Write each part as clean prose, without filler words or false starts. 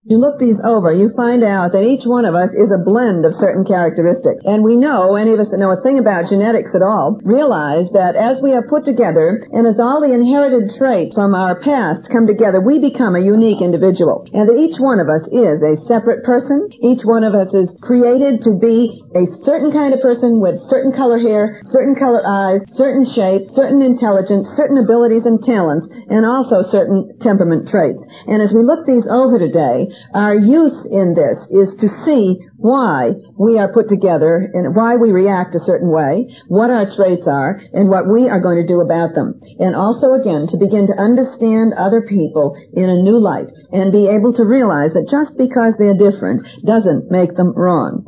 You look these over, you find out that each one of us is a blend of certain characteristics. And we know, any of us that know a thing about genetics at all, realize that as we are put together, and as all the inherited traits from our past come together, we become a unique individual. And that each one of us is a separate person. Each one of us is created to be a certain kind of person with certain color hair, certain color eyes, certain shape, certain intelligence, certain abilities and talents, and also certain temperament traits. And as we look these over today, our use in this is to see why we are put together and why we react a certain way, what our traits are, and what we are going to do about them. And also, again, to begin to understand other people in a new light and be able to realize that just because they're different doesn't make them wrong.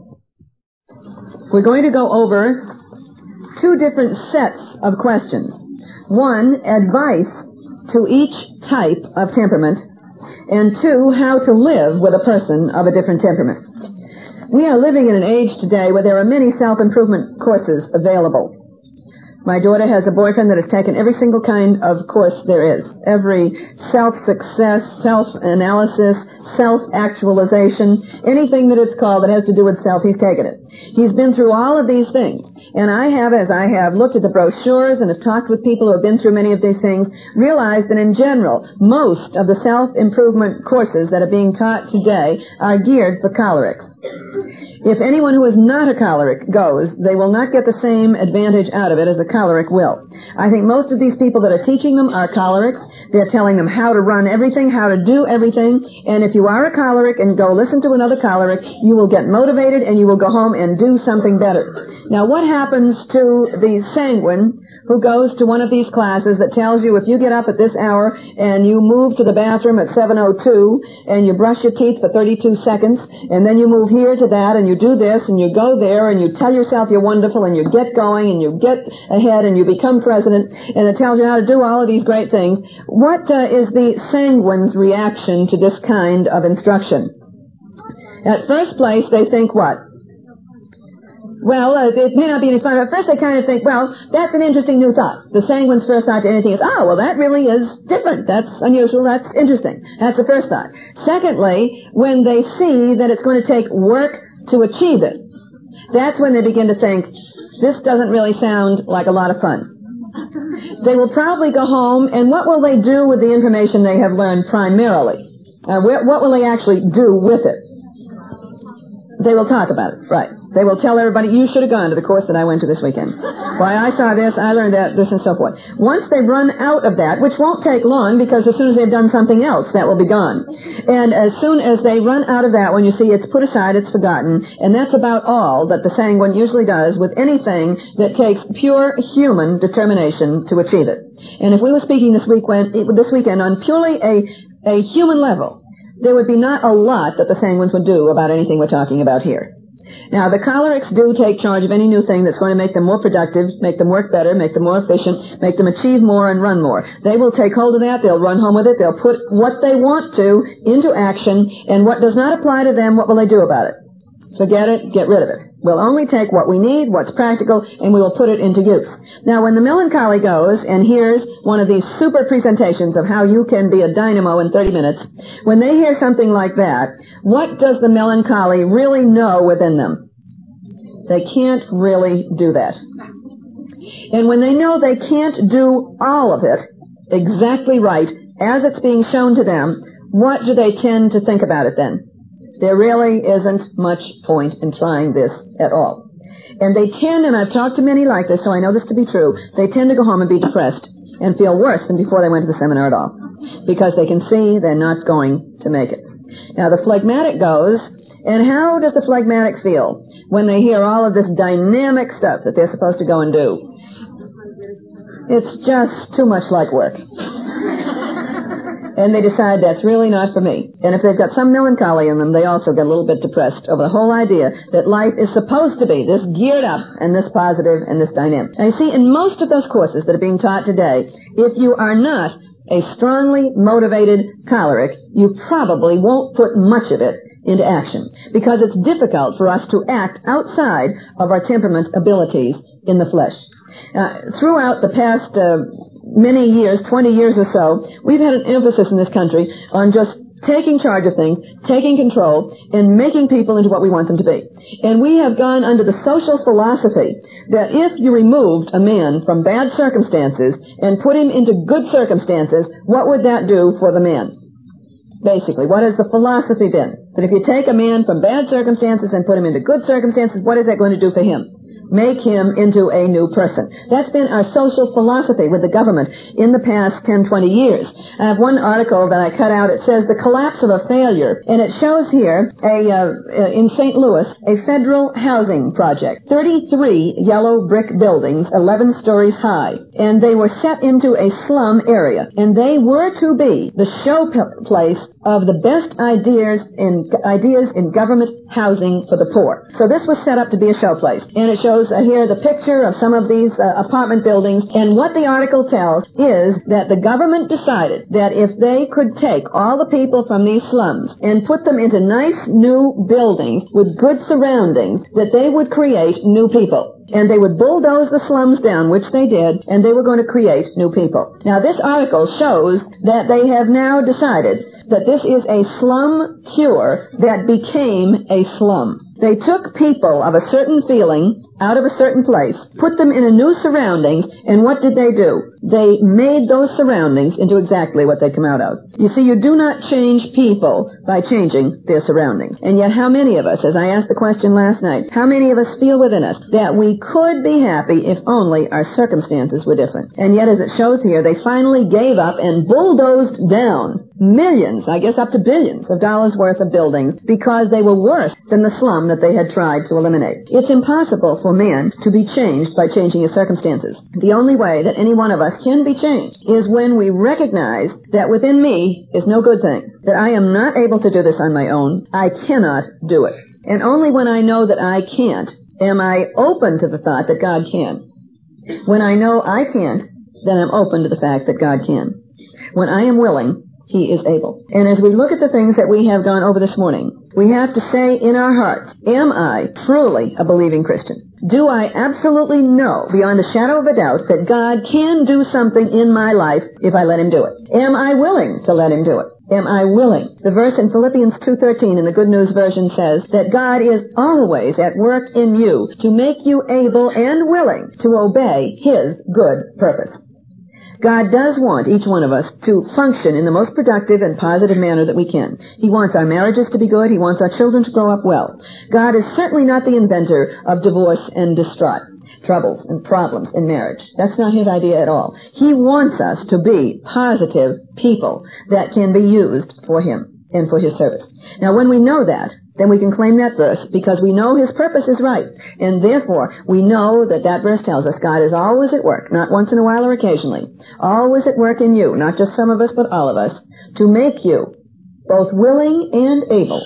We're going to go over two different sets of questions. One, advice to each type of temperament, and two, how to live with a person of a different temperament. We are living in an age today where there are many self-improvement courses available. My daughter has a boyfriend that has taken every single kind of course there is. Every self-success, self-analysis, self-actualization, anything that it's called that has to do with self, he's taken it. He's been through all of these things. And I have, as I have looked at the brochures and have talked with people who have been through many of these things, realized that in general, most of the self-improvement courses that are being taught today are geared for cholerics. If anyone who is not a choleric goes, they will not get the same advantage out of it as a choleric will. I think most of these people that are teaching them are cholerics. They're telling them how to run everything, how to do everything. And if you are a choleric and go listen to another choleric, you will get motivated and you will go home and do something better. Now, what happens to the sanguine who goes to one of these classes that tells you if you get up at this hour and you move to the bathroom at 7:02 and you brush your teeth for 32 seconds and then you move here to that and you do this and you go there and you tell yourself you're wonderful and you get going and you get ahead and you become president and it tells you how to do all of these great things, what is the sanguine's reaction to this kind of instruction? At first place, they think what? Well, it may not be any fun. At first they kind of think, well, that's an interesting new thought. The sanguine's first thought to anything is, oh, well, that really is different. That's unusual. That's interesting. That's the first thought. Secondly, when they see that it's going to take work to achieve it, that's when they begin to think, this doesn't really sound like a lot of fun. They will probably go home, and what will they do with the information they have learned primarily? What will they actually do with it? They will talk about it, right. They will tell everybody, you should have gone to the course that I went to this weekend. Why, I saw this, I learned that, this, and so forth. Once they run out of that, which won't take long because as soon as they've done something else, that will be gone. And as soon as they run out of that, when you see it's put aside, it's forgotten, and that's about all that the sanguine usually does with anything that takes pure human determination to achieve it. And if we were speaking this weekend on purely a human level, there would be not a lot that the sanguines would do about anything we're talking about here. Now, the cholerics do take charge of any new thing that's going to make them more productive, make them work better, make them more efficient, make them achieve more and run more. They will take hold of that, they'll run home with it, they'll put what they want to into action, and what does not apply to them, what will they do about it? Forget it, get rid of it. We'll only take what we need, what's practical, and we will put it into use. Now, when the melancholy goes and hears one of these super presentations of how you can be a dynamo in 30 minutes, when they hear something like that, what does the melancholy really know within them? They can't really do that. And when they know they can't do all of it exactly right as it's being shown to them, what do they tend to think about it then? There really isn't much point in trying this at all. And they tend, and I've talked to many like this, so I know this to be true, they tend to go home and be depressed and feel worse than before they went to the seminar at all, because they can see they're not going to make it. Now, the phlegmatic goes, and how does the phlegmatic feel when they hear all of this dynamic stuff that they're supposed to go and do? It's just too much like work. And they decide that's really not for me. And if they've got some melancholy in them, they also get a little bit depressed over the whole idea that life is supposed to be this geared up and this positive and this dynamic. Now, you see, in most of those courses that are being taught today, if you are not a strongly motivated choleric, you probably won't put much of it into action, because it's difficult for us to act outside of our temperament abilities in the flesh. Throughout the past many years, 20 years or so, we've had an emphasis in this country on just taking charge of things, taking control, and making people into what we want them to be. And we have gone under the social philosophy that if you removed a man from bad circumstances and put him into good circumstances, what would that do for the man? Basically, what has the philosophy been? That if you take a man from bad circumstances and put him into good circumstances, what is that going to do for him? Make him into a new person. That's been our social philosophy with the government in the past 10, 20 years. I have one article that I cut out. It says the collapse of a failure, and it shows here in St. Louis a federal housing project. 33 yellow brick buildings, 11 stories high, and they were set into a slum area, and they were to be the showplace of the best ideas in government housing for the poor. So this was set up to be a showplace, and it shows here the picture of some of these apartment buildings, and what the article tells is that the government decided that if they could take all the people from these slums and put them into nice new buildings with good surroundings, that they would create new people. And they would bulldoze the slums down, which they did, and they were going to create new people. Now, this article shows that they have now decided that this is a slum cure that became a slum. They took people of a certain feeling out of a certain place, put them in a new surroundings, and what did they do? They made those surroundings into exactly what they come out of. You see, you do not change people by changing their surroundings. And yet how many of us, as I asked the question last night, how many of us feel within us that we could be happy if only our circumstances were different? And yet, as it shows here, they finally gave up and bulldozed down millions, I guess up to billions of dollars worth of buildings because they were worse than the slum that they had tried to eliminate. It's impossible for man to be changed by changing his circumstances. The only way that any one of us can be changed is when we recognize that within me is no good thing, that I am not able to do this on my own. I cannot do it. And only when I know that I can't am I open to the thought that God can. When I know I can't, then I'm open to the fact that God can. When I am willing, He is able. And as we look at the things that we have gone over this morning, we have to say in our hearts, am I truly a believing Christian? Do I absolutely know, beyond a shadow of a doubt, that God can do something in my life if I let Him do it? Am I willing to let Him do it? Am I willing? The verse in Philippians 2:13 in the Good News Version says that God is always at work in you to make you able and willing to obey His good purpose. God does want each one of us to function in the most productive and positive manner that we can. He wants our marriages to be good. He wants our children to grow up well. God is certainly not the inventor of divorce and distraught troubles and problems in marriage. That's not His idea at all. He wants us to be positive people that can be used for Him and for His service. Now, when we know that, then we can claim that verse because we know His purpose is right. And therefore, we know that that verse tells us God is always at work, not once in a while or occasionally, always at work in you, not just some of us, but all of us, to make you both willing and able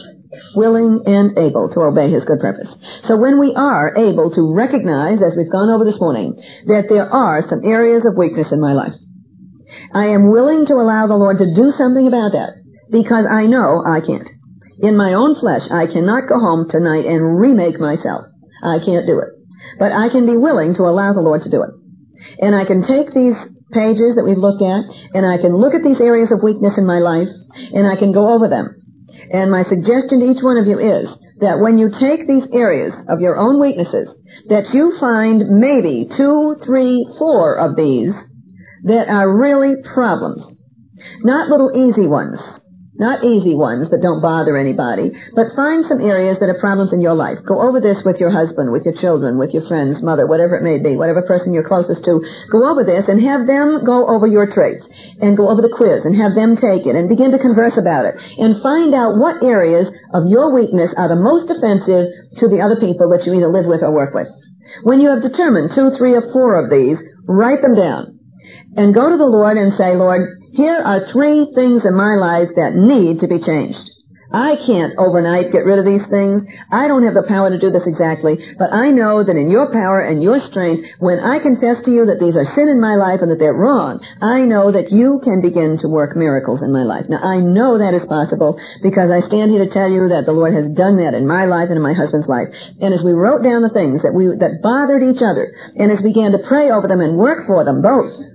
to obey His good purpose. So when we are able to recognize, as we've gone over this morning, that there are some areas of weakness in my life, I am willing to allow the Lord to do something about that because I know I can't. In my own flesh, I cannot go home tonight and remake myself. I can't do it. But I can be willing to allow the Lord to do it. And I can take these pages that we've looked at, and I can look at these areas of weakness in my life, and I can go over them. And my suggestion to each one of you is that when you take these areas of your own weaknesses, that you find maybe 2, 3, 4 of these that are really problems. Not little easy ones. Not easy ones that don't bother anybody, but find some areas that are problems in your life. Go over this with your husband, with your children, with your friends, mother, whatever it may be, whatever person you're closest to. Go over this and have them go over your traits and go over the quiz and have them take it and begin to converse about it and find out what areas of your weakness are the most offensive to the other people that you either live with or work with. When you have determined 2, 3, or 4 of these, write them down and go to the Lord and say, Lord, here are 3 things in my life that need to be changed. I can't overnight get rid of these things. I don't have the power to do this exactly, but I know that in your power and your strength, when I confess to you that these are sin in my life and that they're wrong, I know that you can begin to work miracles in my life. Now, I know that is possible because I stand here to tell you that the Lord has done that in my life and in my husband's life. And as we wrote down the things that bothered each other, and as we began to pray over them and work for them both,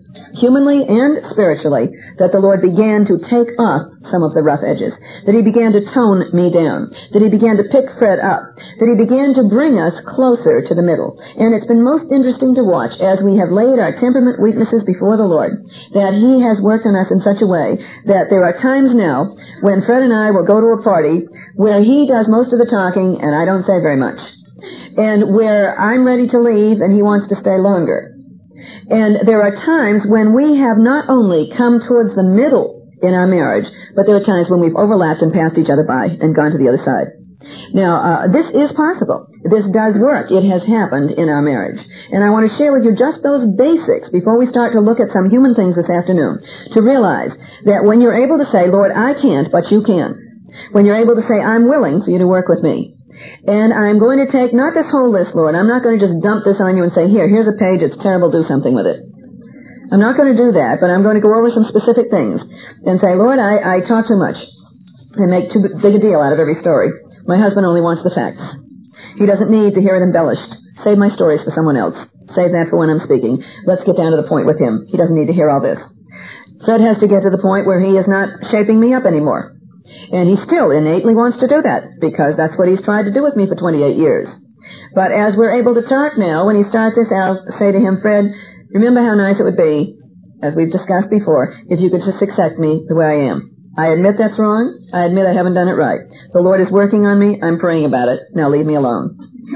humanly and spiritually, that the Lord began to take off some of the rough edges, that he began to tone me down, that he began to pick Fred up, that he began to bring us closer to the middle. And it's been most interesting to watch as we have laid our temperament weaknesses before the Lord, that he has worked on us in such a way that there are times now when Fred and I will go to a party where he does most of the talking and I don't say very much, and where I'm ready to leave and he wants to stay longer. And there are times when we have not only come towards the middle in our marriage, but there are times when we've overlapped and passed each other by and gone to the other side. Now, this is possible. This does work. It has happened in our marriage. And I want to share with you just those basics before we start to look at some human things this afternoon, to realize that when you're able to say, Lord, I can't, but you can. When you're able to say, I'm willing for you to work with me. And I'm going to take not this whole list, Lord. I'm not going to just dump this on you and say, here's a page, it's terrible, do something with it. I'm not going to do that, but I'm going to go over some specific things and say, Lord, I talk too much and make too big a deal out of every story. My husband only wants the facts. He doesn't need to hear it embellished. Save my stories for someone else. Save that for when I'm speaking. Let's get down to the point with him. He doesn't need to hear all this. Fred has to get to the point where he is not shaping me up anymore. And he still innately wants to do that, because that's what he's tried to do with me for 28 years. But as we're able to talk now, when he starts this, I'll say to him, Fred, remember how nice it would be, as we've discussed before, if you could just accept me the way I am. I admit that's wrong. I admit I haven't done it right. The Lord is working on me. I'm praying about it. Now leave me alone.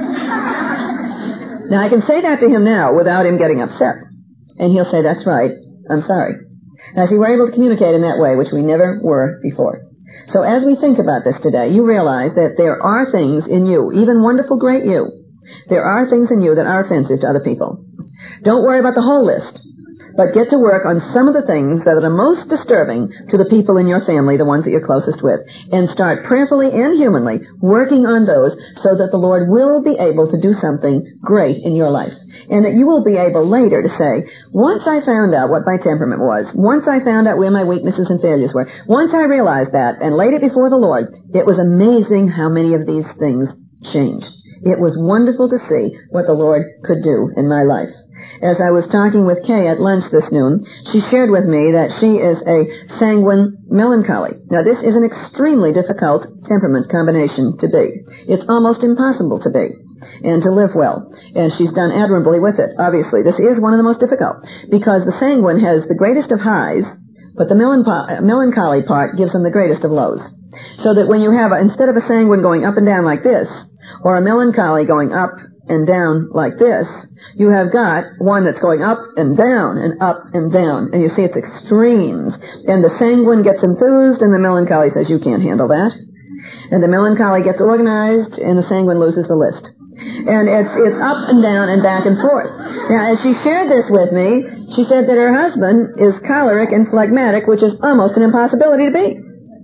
Now I can say that to him now without him getting upset. And he'll say, that's right. I'm sorry. Now see, we're able to communicate in that way, which we never were before. So as we think about this today, you realize that there are things in you, even wonderful, great you. There are things in you that are offensive to other people. Don't worry about the whole list, but get to work on some of the things that are most disturbing to the people in your family, the ones that you're closest with, and start prayerfully and humanly working on those so that the Lord will be able to do something great in your life, and that you will be able later to say, once I found out what my temperament was, once I found out where my weaknesses and failures were, once I realized that and laid it before the Lord, it was amazing how many of these things changed. It was wonderful to see what the Lord could do in my life. As I was talking with Kay at lunch this noon, she shared with me that she is a sanguine melancholy. Now, this is an extremely difficult temperament combination to be. It's almost impossible to be and to live well. And she's done admirably with it. Obviously, this is one of the most difficult because the sanguine has the greatest of highs, but the melancholy part gives them the greatest of lows. So that when you have, instead of a sanguine going up and down like this, or a melancholy going up and down like this, you have got one that's going up and down and up and down. And you see it's extremes. And the sanguine gets enthused and the melancholy says, you can't handle that. And the melancholy gets organized and the sanguine loses the list. And it's up and down and back and forth. Now, as she shared this with me, she said that her husband is choleric and phlegmatic, which is almost an impossibility to be.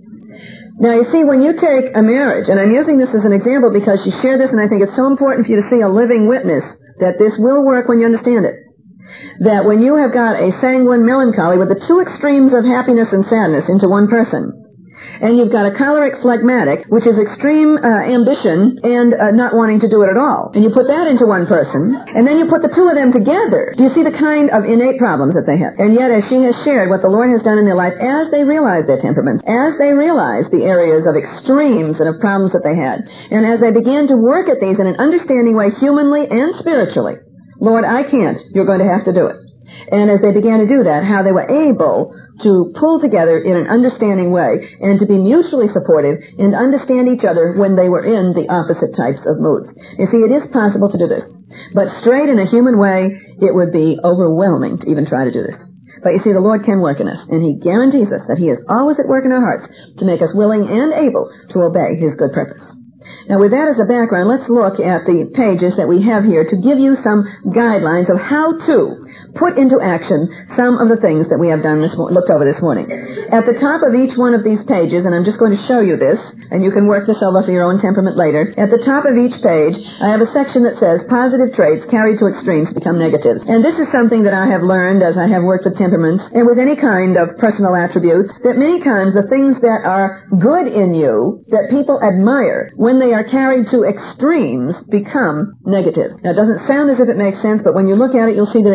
Now, you see, when you take a marriage, and I'm using this as an example because she shared this, and I think it's so important for you to see a living witness that this will work when you understand it. That when you have got a sanguine melancholy with the two extremes of happiness and sadness into one person, and you've got a choleric phlegmatic, which is extreme ambition and not wanting to do it at all. And you put that into one person, and then you put the two of them together. Do you see the kind of innate problems that they have? And yet, as she has shared what the Lord has done in their life, as they realize their temperaments, as they realize the areas of extremes and of problems that they had, and as they began to work at these in an understanding way, humanly and spiritually, Lord, I can't. You're going to have to do it. And as they began to do that, how they were able to pull together in an understanding way and to be mutually supportive and understand each other when they were in the opposite types of moods. You see, it is possible to do this. But straight in a human way, it would be overwhelming to even try to do this. But you see, the Lord can work in us, and He guarantees us that He is always at work in our hearts to make us willing and able to obey His good purpose. Now, with that as a background, let's look at the pages that we have here to give you some guidelines of how to put into action some of the things that we have done looked over this morning. At the top of each one of these pages, and I'm just going to show you this, and you can work this over for your own temperament later. At the top of each page, I have a section that says, positive traits carried to extremes become negatives. And this is something that I have learned as I have worked with temperaments and with any kind of personal attributes, that many times the things that are good in you, that people admire, when they are carried to extremes, become negative. Now, it doesn't sound as if it makes sense, but when you look at it, you'll see that it does.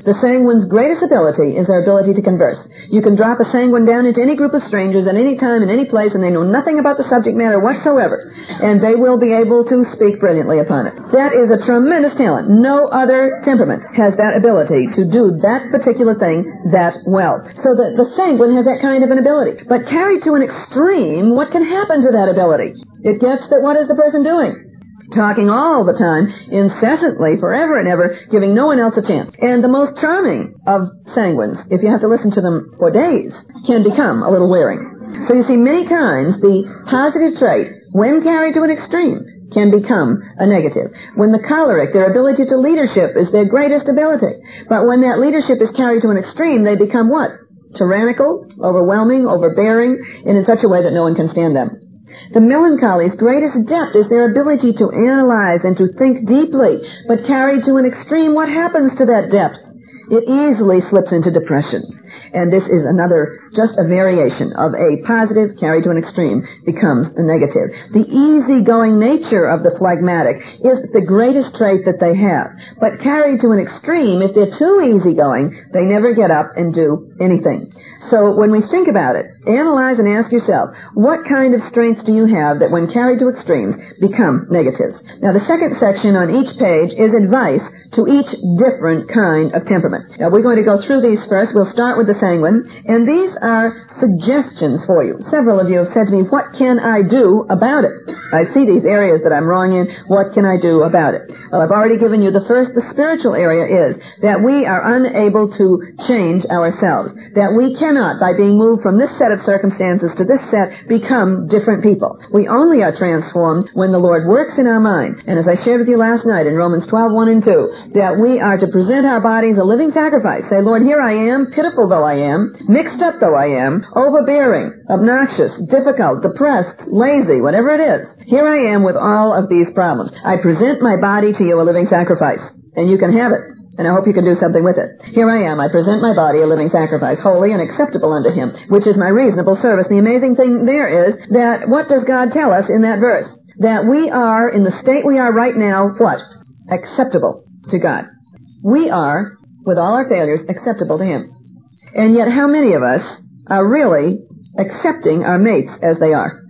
The sanguine's greatest ability is their ability to converse. You can drop a sanguine down into any group of strangers at any time, in any place, and they know nothing about the subject matter whatsoever, and they will be able to speak brilliantly upon it. That is a tremendous talent. No other temperament has that ability to do that particular thing that well. So the sanguine has that kind of an ability. But carried to an extreme, what can happen to that ability? It gets that what is the person doing? Talking all the time, incessantly, forever and ever, giving no one else a chance. And the most charming of sanguines, if you have to listen to them for days, can become a little wearing. So you see, many times the positive trait, when carried to an extreme, can become a negative. When the choleric, their ability to leadership is their greatest ability. But when that leadership is carried to an extreme, they become what? Tyrannical, overwhelming, overbearing, and in such a way that no one can stand them. The melancholy's greatest depth is their ability to analyze and to think deeply, but carried to an extreme, what happens to that depth? It easily slips into depression. And this is just a variation of a positive carried to an extreme becomes a negative. The easygoing nature of the phlegmatic is the greatest trait that they have. But carried to an extreme, if they're too easygoing, they never get up and do anything. So when we think about it, analyze and ask yourself, what kind of strengths do you have that when carried to extremes become negatives? Now the second section on each page is advice to each different kind of temperament. Now we're going to go through these first. We'll start with the sanguine, and these are suggestions for you. Several of you have said to me, what can I do about it? I see these areas that I'm wrong in. What can I do about it? Well, I've already given you the first. The spiritual area is that we are unable to change ourselves, that we cannot, by being moved from this set of circumstances to this set, become different people. We only are transformed when the Lord works in our mind. And as I shared with you last night in Romans 12:1 and 2, that we are to present our bodies a living sacrifice. Say, Lord, here I am, pitiful though I am, mixed up though I am, overbearing, obnoxious, difficult, depressed, lazy, whatever it is. Here I am with all of these problems. I present my body to you a living sacrifice, and you can have it. And I hope you can do something with it. Here I am. I present my body a living sacrifice, holy and acceptable unto him, which is my reasonable service. The amazing thing there is that what does God tell us in that verse? That we are, in the state we are right now, what? Acceptable to God. We are, with all our failures, acceptable to him. And yet how many of us are really accepting our mates as they are?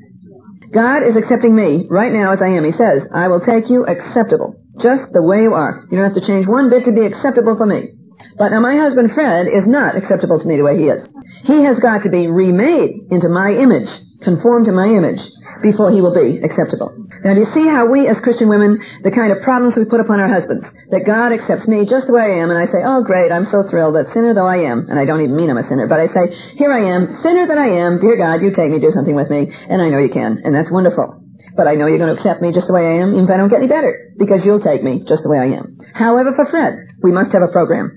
God is accepting me right now as I am. He says, I will take you acceptable, just the way you are. You don't have to change one bit to be acceptable for me. But now my husband Fred is not acceptable to me the way he is. He has got to be remade into my image, conformed to my image, before he will be acceptable. Now do you see how we as Christian women, the kind of problems we put upon our husbands, that God accepts me just the way I am, and I say, oh great, I'm so thrilled that sinner though I am, and I don't even mean I'm a sinner, but I say, here I am, sinner that I am, dear God, you take me, do something with me, and I know you can, and that's wonderful. But I know you're going to accept me just the way I am, even if I don't get any better, because you'll take me just the way I am. However, for Fred, we must have a program.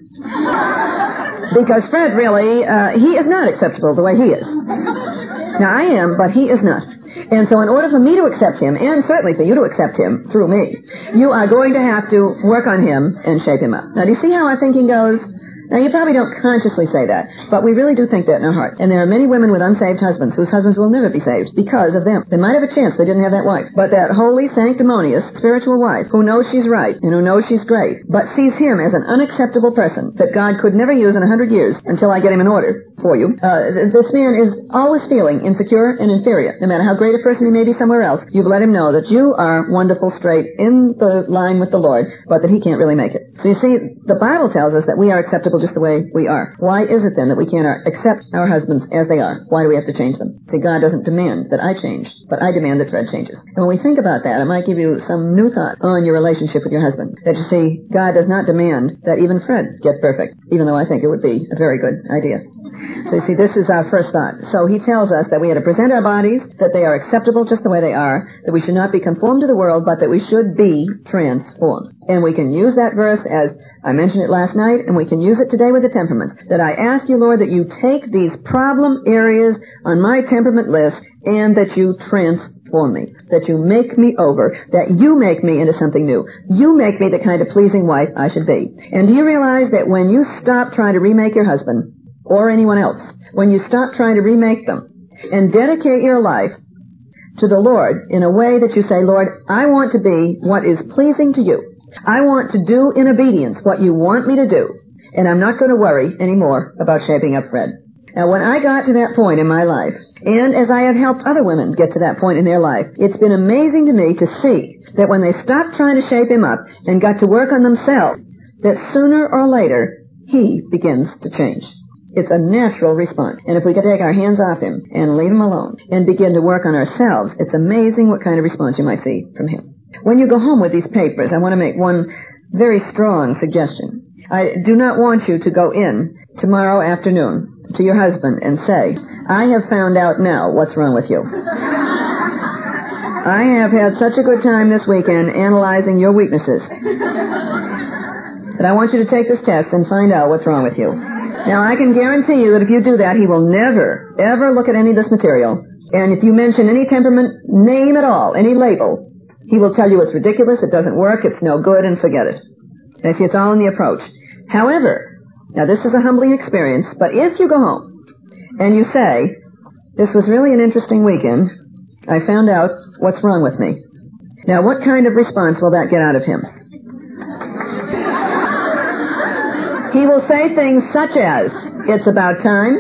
Because Fred really, he is not acceptable the way he is. Now I am, but he is not. And so in order for me to accept him, and certainly for you to accept him through me, you are going to have to work on him and shape him up. Now do you see how our thinking goes? Now, you probably don't consciously say that, but we really do think that in our heart. And there are many women with unsaved husbands whose husbands will never be saved because of them. They might have a chance they didn't have that wife. But that holy, sanctimonious, spiritual wife who knows she's right and who knows she's great, but sees him as an unacceptable person that God could never use in 100 years until I get him in order for you. This man is always feeling insecure and inferior. No matter how great a person he may be somewhere else, you've let him know that you are wonderful, straight, in the line with the Lord, but that he can't really make it. So you see, the Bible tells us that we are acceptable just the way we are. Why is it then that we can't accept our husbands as they are? Why do we have to change them? See, God doesn't demand that I change, but I demand that Fred changes. And when we think about that, it might give you some new thought on your relationship with your husband. That you see, God does not demand that even Fred get perfect, even though I think it would be a very good idea. So you see, this is our first thought. So he tells us that we are to present our bodies, that they are acceptable just the way they are, that we should not be conformed to the world, but that we should be transformed. And we can use that verse as I mentioned it last night, and we can use it today with the temperaments. That I ask you, Lord, that you take these problem areas on my temperament list and that you transform me, that you make me over, that you make me into something new. You make me the kind of pleasing wife I should be. And do you realize that when you stop trying to remake your husband or anyone else, when you stop trying to remake them and dedicate your life to the Lord in a way that you say, Lord, I want to be what is pleasing to you. I want to do in obedience what you want me to do. and I'm not going to worry anymore about shaping up Fred. Now, when I got to that point in my life, and as I have helped other women get to that point in their life, it's been amazing to me to see that when they stopped trying to shape him up and got to work on themselves, that sooner or later, he begins to change. It's a natural response. And if we could take our hands off him and leave him alone and begin to work on ourselves, it's amazing what kind of response you might see from him. When you go home with these papers, I want to make one very strong suggestion. I do not want you to go in tomorrow afternoon to your husband and say, I have found out now what's wrong with you. I have had such a good time this weekend analyzing your weaknesses that I want you to take this test and find out what's wrong with you. Now, I can guarantee you that if you do that, he will never, ever look at any of this material. And if you mention any temperament name at all, any label, he will tell you it's ridiculous, it doesn't work, it's no good, and forget it. And see, it's all in the approach. However, now this is a humbling experience, but if you go home and you say, this was really an interesting weekend, I found out what's wrong with me. Now, what kind of response will that get out of him? He will say things such as, it's about time.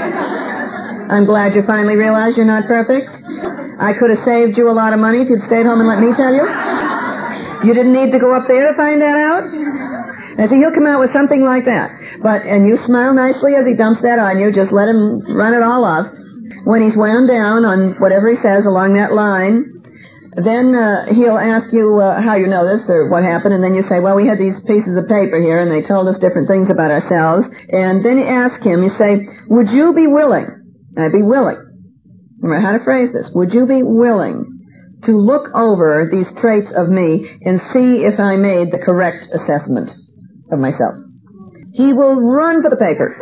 I'm glad you finally realized you're not perfect. I could have saved you a lot of money if you'd stayed home and let me tell you. You didn't need to go up there to find that out. And so he'll come out with something like that. And you smile nicely as he dumps that on you. Just let him run it all off. When he's wound down on whatever he says along that line, then he'll ask you how you know this or what happened, and then you say, well, we had these pieces of paper here, and they told us different things about ourselves. And then you ask him, you say, would you be willing, I'd be willing, remember how to phrase this, would you be willing to look over these traits of me and see if I made the correct assessment of myself? He will run for the paper.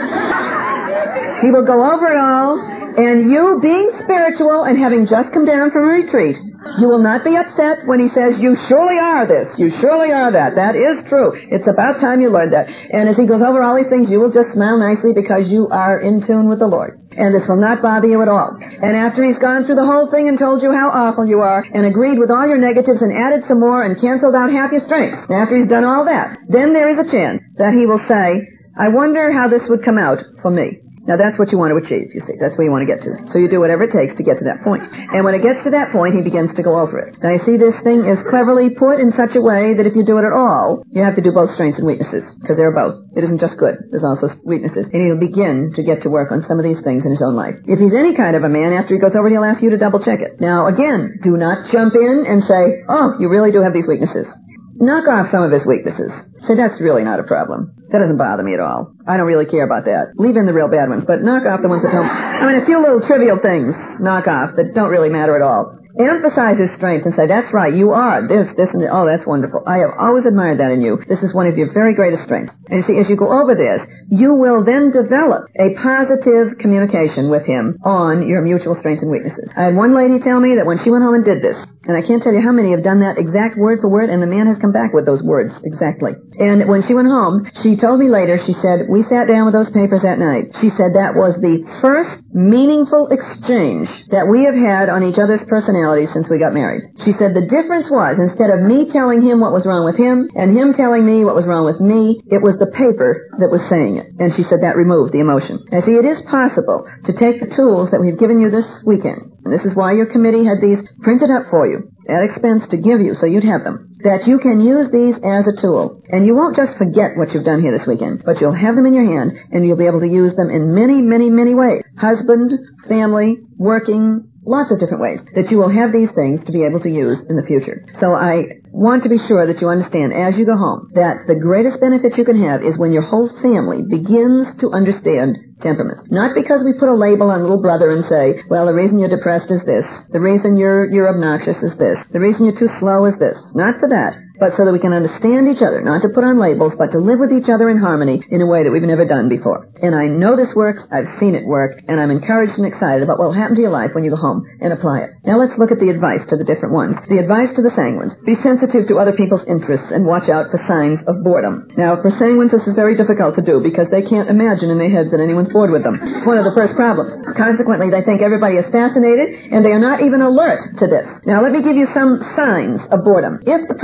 He will go over it all, and you, being spiritual and having just come down from a retreat, you will not be upset when he says, you surely are this, you surely are that. That is true. It's about time you learned that. And as he goes over all these things, you will just smile nicely because you are in tune with the Lord. And this will not bother you at all. And after he's gone through the whole thing and told you how awful you are and agreed with all your negatives and added some more and canceled out half your strengths, and after he's done all that, then there is a chance that he will say, I wonder how this would come out for me. Now, that's what you want to achieve, you see. That's where you want to get to. So you do whatever it takes to get to that point. And when it gets to that point, he begins to go over it. Now, you see, this thing is cleverly put in such a way that if you do it at all, you have to do both strengths and weaknesses, because they're both. It isn't just good. There's also weaknesses. And he'll begin to get to work on some of these things in his own life. If he's any kind of a man, after he goes over it, he'll ask you to double-check it. Now, again, do not jump in and say, oh, you really do have these weaknesses. Knock off some of his weaknesses. Say, that's really not a problem. That doesn't bother me at all. I don't really care about that. Leave in the real bad ones, but knock off the ones that don't. I mean, a few little trivial things knock off that don't really matter at all. Emphasize his strengths and say, that's right, you are this, and this. Oh, that's wonderful. I have always admired that in you. This is one of your very greatest strengths. And you see, as you go over this, you will then develop a positive communication with him on your mutual strengths and weaknesses. I had one lady tell me that when she went home and did this, and I can't tell you how many have done that exact word for word, and the man has come back with those words exactly. And when she went home, she told me later, she said, we sat down with those papers that night. She said that was the first meaningful exchange that we have had on each other's personalities since we got married. She said the difference was, instead of me telling him what was wrong with him, and him telling me what was wrong with me, it was the paper that was saying it. And she said that removed the emotion. Now see, it is possible to take the tools that we've given you this weekend, and this is why your committee had these printed up for you at expense to give you so you'd have them, that you can use these as a tool. And you won't just forget what you've done here this weekend, but you'll have them in your hand, and you'll be able to use them in many, many, many ways. Husband, family, working, lots of different ways that you will have these things to be able to use in the future. So I want to be sure that you understand as you go home that the greatest benefit you can have is when your whole family begins to understand temperaments. Not because we put a label on little brother and say, well, the reason you're depressed is this. The reason you're obnoxious is this. The reason you're too slow is this. Not for that, but so that we can understand each other, not to put on labels, but to live with each other in harmony in a way that we've never done before. And I know this works, I've seen it work, and I'm encouraged and excited about what will happen to your life when you go home and apply it. Now let's look at the advice to the different ones. The advice to the sanguines. Be sensitive to other people's interests and watch out for signs of boredom. Now, for sanguines, this is very difficult to do because they can't imagine in their heads that anyone's bored with them. It's one of the first problems. Consequently, they think everybody is fascinated, and they are not even alert to this. Now, let me give you some signs of boredom. If the person that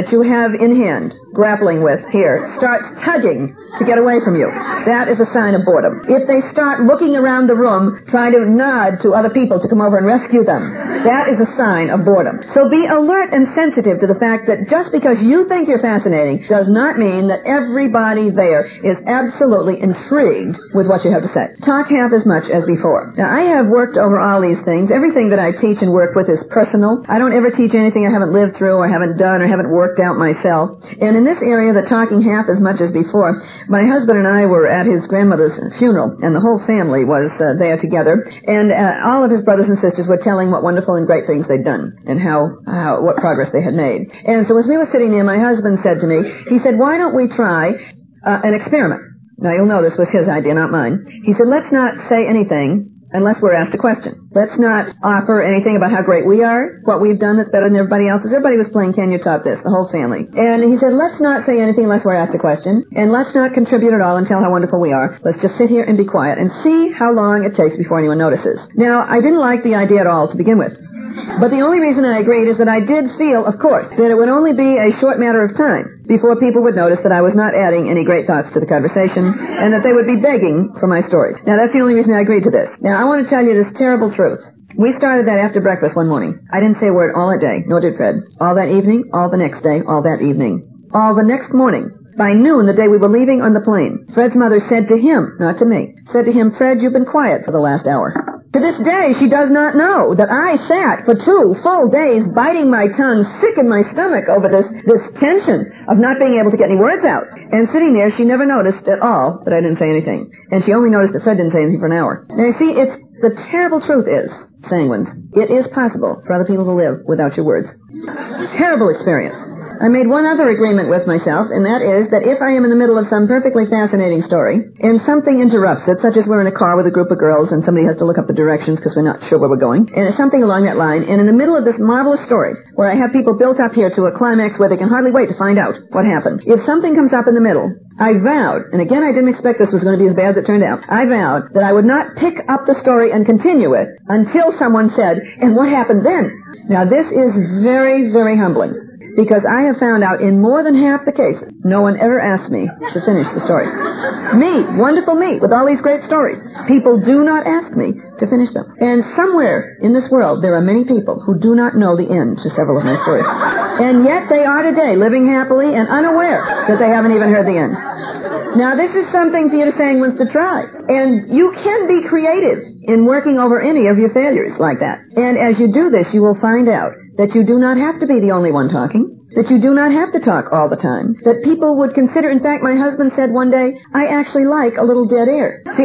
that you have in hand, grappling with here, starts tugging to get away from you, that is a sign of boredom. If they start looking around the room, trying to nod to other people to come over and rescue them, that is a sign of boredom. So be alert and sensitive to the fact that just because you think you're fascinating does not mean that everybody there is absolutely intrigued with what you have to say. Talk half as much as before. Now, I have worked over all these things. Everything that I teach and work with is personal. I don't ever teach anything I haven't lived through or haven't done or haven't worked out myself. And in this area, the talking half as much as before, my husband and I were at his grandmother's funeral, and the whole family was there together, and all of his brothers and sisters were telling what wonderful and great things they'd done and what progress they had made. And so as we were sitting there, my husband said to me, he said, why don't we try an experiment? Now, you'll know this was his idea, not mine. He said, let's not say anything unless we're asked a question. Let's not offer anything about how great we are, what we've done that's better than everybody else's. Everybody was playing Can You Top This, the whole family. And he said, let's not say anything unless we're asked a question, and let's not contribute at all and tell how wonderful we are. Let's just sit here and be quiet and see how long it takes before anyone notices. Now, I didn't like the idea at all to begin with. But the only reason I agreed is that I did feel, of course, that it would only be a short matter of time before people would notice that I was not adding any great thoughts to the conversation and that they would be begging for my stories. Now, that's the only reason I agreed to this. Now, I want to tell you this terrible truth. We started that after breakfast one morning. I didn't say a word all that day, nor did Fred. All that evening, all the next day, all that evening. All the next morning. By noon, the day we were leaving on the plane, Fred's mother said to him, not to me, said to him, Fred, you've been quiet for the last hour. To this day, she does not know that I sat for 2 full days biting my tongue, sick in my stomach over this tension of not being able to get any words out. And sitting there, she never noticed at all that I didn't say anything. And she only noticed that Fred didn't say anything for an hour. Now, you see, the terrible truth is, sanguines, it is possible for other people to live without your words. Terrible experience. I made one other agreement with myself, and that is that if I am in the middle of some perfectly fascinating story, and something interrupts it, such as we're in a car with a group of girls and somebody has to look up the directions because we're not sure where we're going, and it's something along that line, and in the middle of this marvelous story, where I have people built up here to a climax where they can hardly wait to find out what happened, if something comes up in the middle, I vowed, and again I didn't expect this was going to be as bad as it turned out, I vowed that I would not pick up the story and continue it until someone said, and what happened then? Now this is very, very humbling. Because I have found out in more than half the cases, no one ever asked me to finish the story. Me, wonderful me, with all these great stories. People do not ask me to finish them. And somewhere in this world, there are many people who do not know the end to several of my stories. And yet they are today living happily and unaware that they haven't even heard the end. Now, this is something for you to sanguines to try. And you can be creative in working over any of your failures like that. And as you do this, you will find out that you do not have to be the only one talking, that you do not have to talk all the time, that people would consider, in fact, my husband said one day, I actually like a little dead air. See,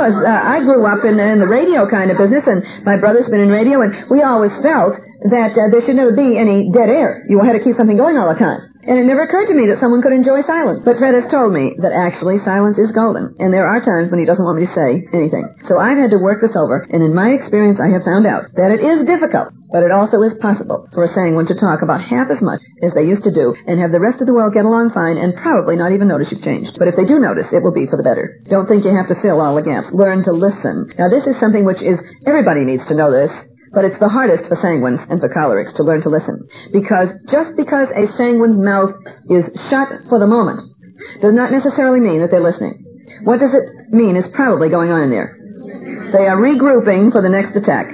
I grew up in the radio kind of business, and my brother's been in radio, and we always felt that there should never be any dead air. You had to keep something going all the time. And it never occurred to me that someone could enjoy silence. But Fred has told me that actually silence is golden. And there are times when he doesn't want me to say anything. So I've had to work this over. And in my experience, I have found out that it is difficult, but it also is possible for a sanguine to talk about half as much as they used to do and have the rest of the world get along fine and probably not even notice you've changed. But if they do notice, it will be for the better. Don't think you have to fill all the gaps. Learn to listen. Now, this is something which is, everybody needs to know this. But it's the hardest for sanguines and for cholerics to learn to listen. Because just because a sanguine's mouth is shut for the moment does not necessarily mean that they're listening. What does it mean is probably going on in there? They are regrouping for the next attack.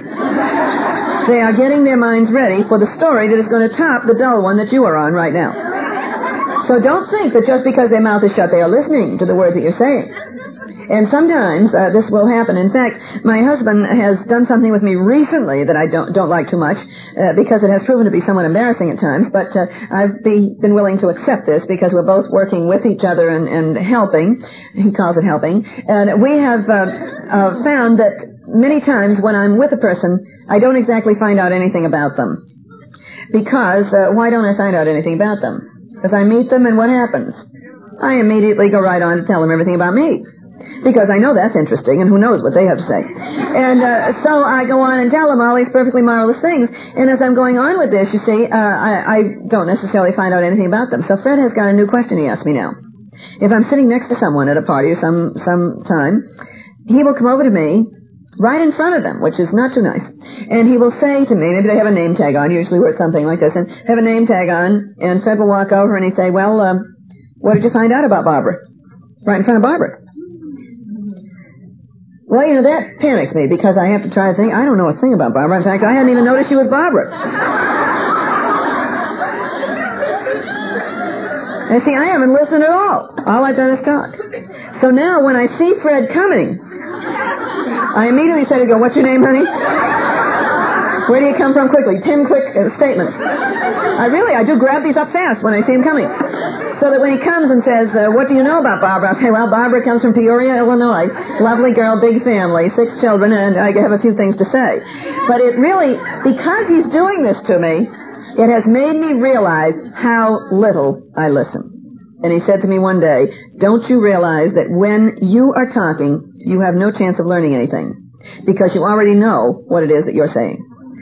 They are getting their minds ready for the story that is going to top the dull one that you are on right now. So don't think that just because their mouth is shut they are listening to the words that you're saying. And sometimes this will happen. In fact, my husband has done something with me recently that I don't like too much because it has proven to be somewhat embarrassing at times. But I've been willing to accept this because we're both working with each other and helping. He calls it helping. And we have found that many times when I'm with a person, I don't exactly find out anything about them. Because why don't I find out anything about them? Because I meet them and what happens? I immediately go right on to tell them everything about me. Because I know that's interesting, and who knows what they have to say. And so I go on and tell them all these perfectly marvelous things. And as I'm going on with this, you see, I don't necessarily find out anything about them. So Fred has got a new question he asks me now. If I'm sitting next to someone at a party or some time, he will come over to me, right in front of them, which is not too nice. And he will say to me, maybe they have a name tag on, usually wear something like this, and have a name tag on, and Fred will walk over and he'd say, well, what did you find out about Barbara? Right in front of Barbara. Well, you know, that panics me because I have to try to think, I don't know a thing about Barbara. In fact, I hadn't even noticed she was Barbara. And see, I haven't listened at all. All I've done is talk. So now when I see Fred coming, I immediately say to go, what's your name, honey? Where do you come from quickly? 10 quick statements. I do grab these up fast when I see him coming. So that when he comes and says, what do you know about Barbara? I'll say, well, Barbara comes from Peoria, Illinois. Lovely girl, big family, 6 children, and I have a few things to say. But it really, because he's doing this to me, it has made me realize how little I listen. And he said to me one day, don't you realize that when you are talking, you have no chance of learning anything? Because you already know what it is that you're saying.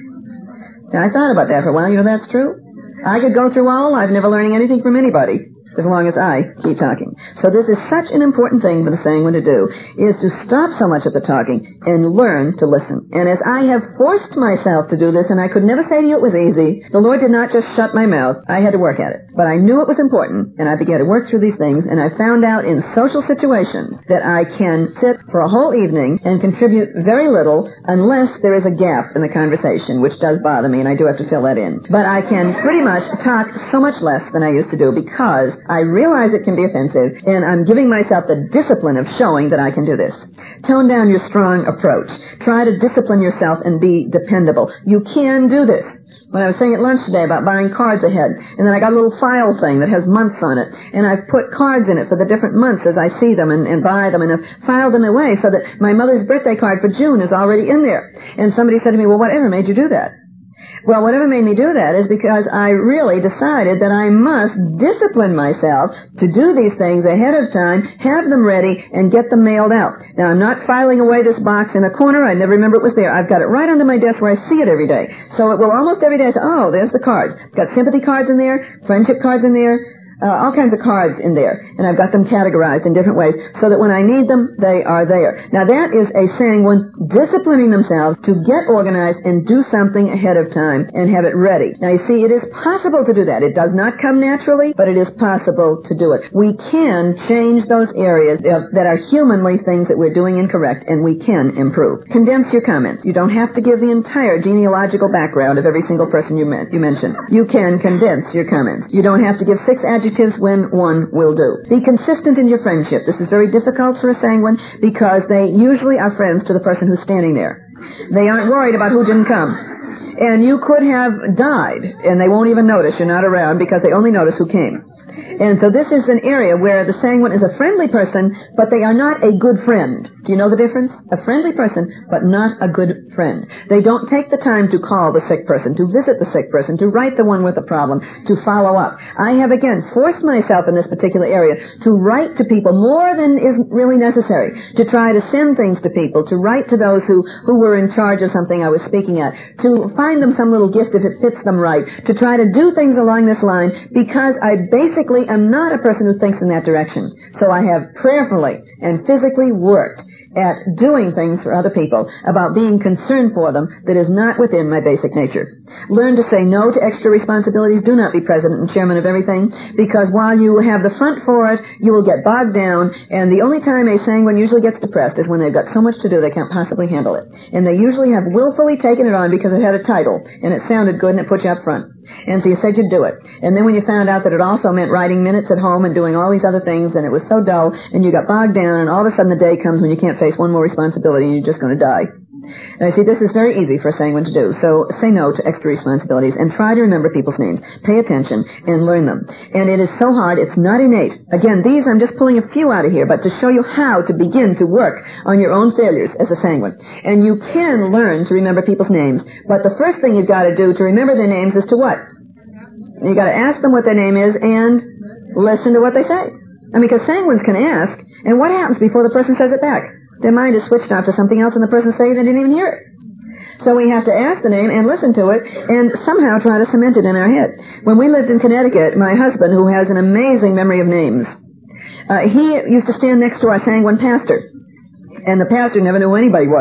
Now, I thought about that for a while. You know, that's true. I could go through all life never learning anything from anybody, as long as I keep talking. So this is such an important thing for the sanguine to do, is to stop so much of the talking and learn to listen. And as I have forced myself to do this, and I could never say to you it was easy, the Lord did not just shut my mouth. I had to work at it. But I knew it was important, and I began to work through these things, and I found out in social situations that I can sit for a whole evening and contribute very little unless there is a gap in the conversation, which does bother me, and I do have to fill that in. But I can pretty much talk so much less than I used to do because I realize it can be offensive, and I'm giving myself the discipline of showing that I can do this. Tone down your strong approach. Try to discipline yourself and be dependable. You can do this. When I was saying at lunch today about buying cards ahead, and then I got a little file thing that has months on it, and I've put cards in it for the different months as I see them and buy them, and I've filed them away so that my mother's birthday card for June is already in there. And somebody said to me, well, whatever made you do that? Well, whatever made me do that is because I really decided that I must discipline myself to do these things ahead of time, have them ready, and get them mailed out. Now, I'm not filing away this box in a corner. I never remember it was there. I've got it right under my desk where I see it every day. So it will almost every day say, oh, there's the cards. It's got sympathy cards in there, friendship cards in there, all kinds of cards in there, and I've got them categorized in different ways so that when I need them, they are there. Now, that is a sanguine disciplining themselves to get organized and do something ahead of time and have it ready. Now, you see, it is possible to do that. It does not come naturally, but it is possible to do it. We can change those areas that are humanly things that we're doing incorrect, and we can improve. Condense your comments. You don't have to give the entire genealogical background of every single person you mention. You can condense your comments. You don't have to give 6 adjectives when one will do. Be consistent in your friendship. This is very difficult for a sanguine because they usually are friends to the person who's standing there. They aren't worried about who didn't come. And you could have died, and they won't even notice you're not around because they only notice who came. And so this is an area where the sanguine is a friendly person, but they are not a good friend. Do you know the difference? A friendly person, but not a good friend. They don't take the time to call the sick person, to visit the sick person, to write the one with a problem, to follow up. I have, again, forced myself in this particular area to write to people more than is really necessary, to try to send things to people, to write to those who were in charge of something I was speaking at, to find them some little gift if it fits them right, to try to do things along this line because I basically am not a person who thinks in that direction. So I have prayerfully and physically worked at doing things for other people, about being concerned for them that is not within my basic nature. Learn to say no to extra responsibilities. Do not be president and chairman of everything, because while you have the front for it, you will get bogged down, and the only time a sanguine usually gets depressed is when they've got so much to do they can't possibly handle it. And they usually have willfully taken it on because it had a title, and it sounded good, and it put you up front. And so you said you'd do it. And then when you found out that it also meant writing minutes at home and doing all these other things, and it was so dull, and you got bogged down, and all of a sudden the day comes when you can't face one more responsibility and you're just going to die. Now, see, this is very easy for a sanguine to do. So say no to extra responsibilities and try to remember people's names. Pay attention and learn them. And it is so hard, it's not innate. Again, these I'm just pulling a few out of here, but to show you how to begin to work on your own failures as a sanguine. And you can learn to remember people's names, but the first thing you've got to do to remember their names is to what? You've got to ask them what their name is and listen to what they say. I mean, because sanguines can ask, and what happens before the person says it back? Their mind is switched off to something else, and the person says they didn't even hear it. So we have to ask the name and listen to it and somehow try to cement it in our head. When we lived in Connecticut, my husband, who has an amazing memory of names, he used to stand next to our sanguine pastor. And the pastor never knew who anybody was.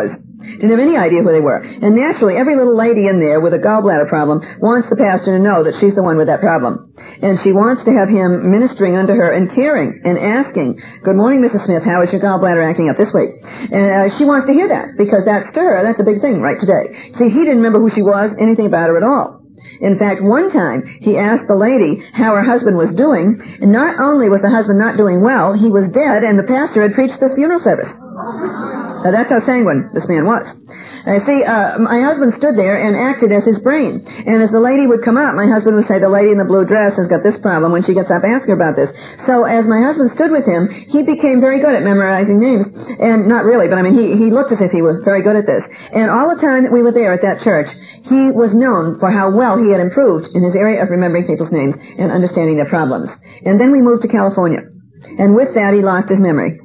Didn't have any idea who they were. And naturally, every little lady in there with a gallbladder problem wants the pastor to know that she's the one with that problem. And she wants to have him ministering unto her and caring and asking, "Good morning, Mrs. Smith, how is your gallbladder acting up this week?" And she wants to hear that, because that's to her, that's a big thing right today. See, he didn't remember who she was, anything about her at all. In fact, one time, he asked the lady how her husband was doing, and not only was the husband not doing well, he was dead, and the pastor had preached the funeral service. Now, that's how sanguine this man was. My husband stood there and acted as his brain. And as the lady would come up, my husband would say, "The lady in the blue dress has got this problem. When she gets up, ask her about this." So as my husband stood with him, he became very good at memorizing names. And not really, but I mean, he looked as if he was very good at this. And all the time that we were there at that church, he was known for how well he had improved in his area of remembering people's names and understanding their problems. And then we moved to California. And with that, he lost his memory.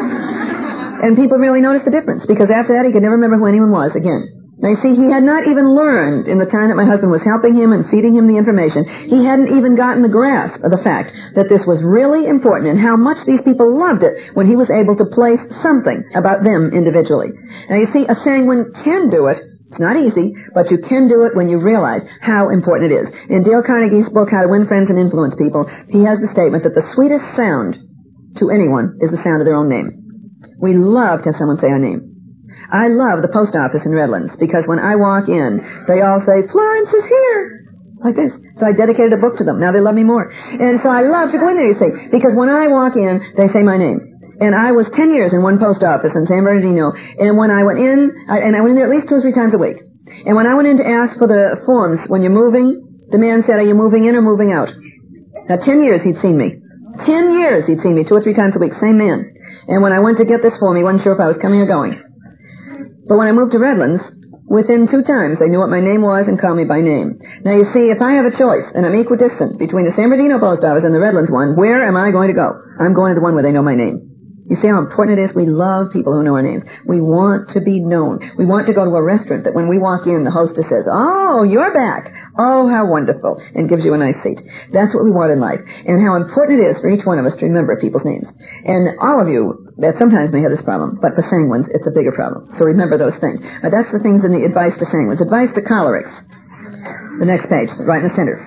And people really noticed the difference, because after that he could never remember who anyone was again. Now, you see, he had not even learned in the time that my husband was helping him and feeding him the information, he hadn't even gotten the grasp of the fact that this was really important and how much these people loved it when he was able to place something about them individually. Now, you see, a sanguine can do it. It's not easy, but you can do it when you realize how important it is. In Dale Carnegie's book, How to Win Friends and Influence People, he has the statement that the sweetest sound to anyone is the sound of their own name. We love to have someone say our name. I love the post office in Redlands, because when I walk in, they all say, "Florence is here," like this. So I dedicated a book to them. Now they love me more. And so I love to go in there, you see, because when I walk in, they say my name. And I was 10 years in one post office in San Bernardino, and when I went in, I went in there at least 2 or 3 times a week. And when I went in to ask for the forms, when you're moving, the man said, "Are you moving in or moving out?" Now 10 years he'd seen me. 10 years he'd seen me 2 or 3 times a week, same man. And when I went to get this form, he wasn't sure if I was coming or going. But when I moved to Redlands, within 2 times, they knew what my name was and called me by name. Now, you see, if I have a choice and I'm equidistant between the San Bernardino post office and the Redlands one, where am I going to go? I'm going to the one where they know my name. You see how important it is? We love people who know our names. We want to be known. We want to go to a restaurant that when we walk in, the hostess says, "Oh, you're back. Oh, how wonderful," and gives you a nice seat. That's what we want in life, and how important it is for each one of us to remember people's names. And all of you that sometimes may have this problem, but for sanguines, it's a bigger problem. So remember those things. That's the things in the advice to sanguines. Advice to cholerics. The next page, right in the center.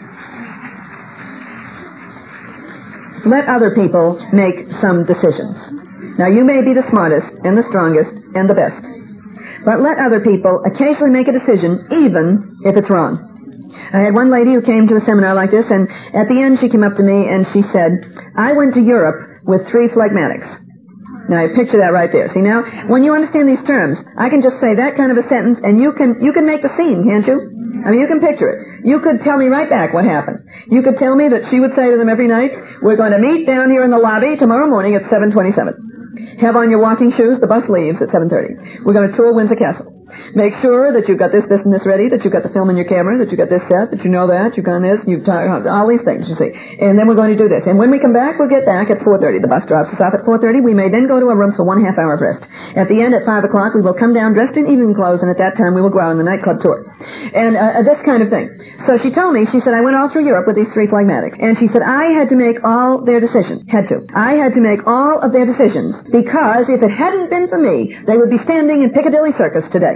Let other people make some decisions. Now, you may be the smartest and the strongest and the best, but let other people occasionally make a decision, even if it's wrong. I had one lady who came to a seminar like this, and at the end she came up to me and she said, "I went to Europe with 3 phlegmatics." Now, I picture that right there. See, now, when you understand these terms, I can just say that kind of a sentence, and you can make the scene, can't you? I mean, you can picture it. You could tell me right back what happened. You could tell me that she would say to them every night, "We're going to meet down here in the lobby tomorrow morning at 7:27. Have on your walking shoes. The bus leaves at 7:30. We're going to tour Windsor Castle. Make sure that you've got this, and this ready, that you've got the film in your camera, that you've got this set, that you know that, you've done this, you've talked, all these things, you see. And then we're going to do this. And when we come back, we'll get back at 4:30. The bus drops us off at 4:30. We may then go to our rooms for 1.5 hour of rest. At the end, at 5 o'clock, we will come down dressed in evening clothes, and at that time, we will go out on the nightclub tour." And this kind of thing. So she told me, she said, "I went all through Europe with these 3 phlegmatics." And she said, "I had to make all their decisions." I had to make all of their decisions, because if it hadn't been for me, they would be standing in Piccadilly Circus today.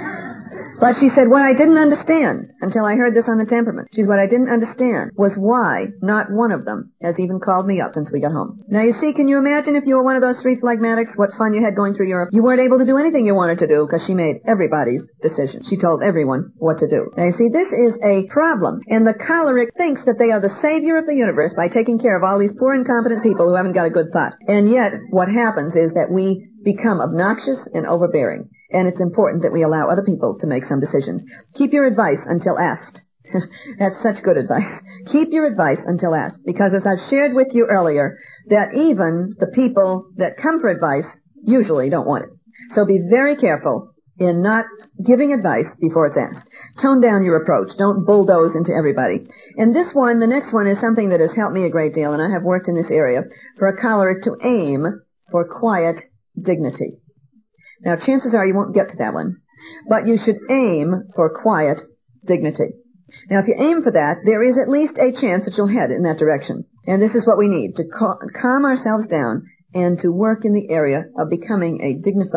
But she said, what I didn't understand until I heard this on the temperament, what I didn't understand was why not one of them has even called me up since we got home. Now, you see, can you imagine if you were one of those 3 phlegmatics, what fun you had going through Europe? You weren't able to do anything you wanted to do because she made everybody's decision. She told everyone what to do. Now, you see, this is a problem. And the choleric thinks that they are the savior of the universe by taking care of all these poor, incompetent people who haven't got a good thought. And yet, what happens is that we become obnoxious and overbearing. And it's important that we allow other people to make some decisions. Keep your advice until asked. That's such good advice. Keep your advice until asked. Because as I've shared with you earlier, that even the people that come for advice usually don't want it. So be very careful in not giving advice before it's asked. Tone down your approach. Don't bulldoze into everybody. And this one, the next one, is something that has helped me a great deal, and I have worked in this area, for a choleric to aim for quiet dignity. Now, chances are you won't get to that one, but you should aim for quiet dignity. Now, if you aim for that, there is at least a chance that you'll head in that direction. And this is what we need, to calm ourselves down and to work in the area of becoming a dignified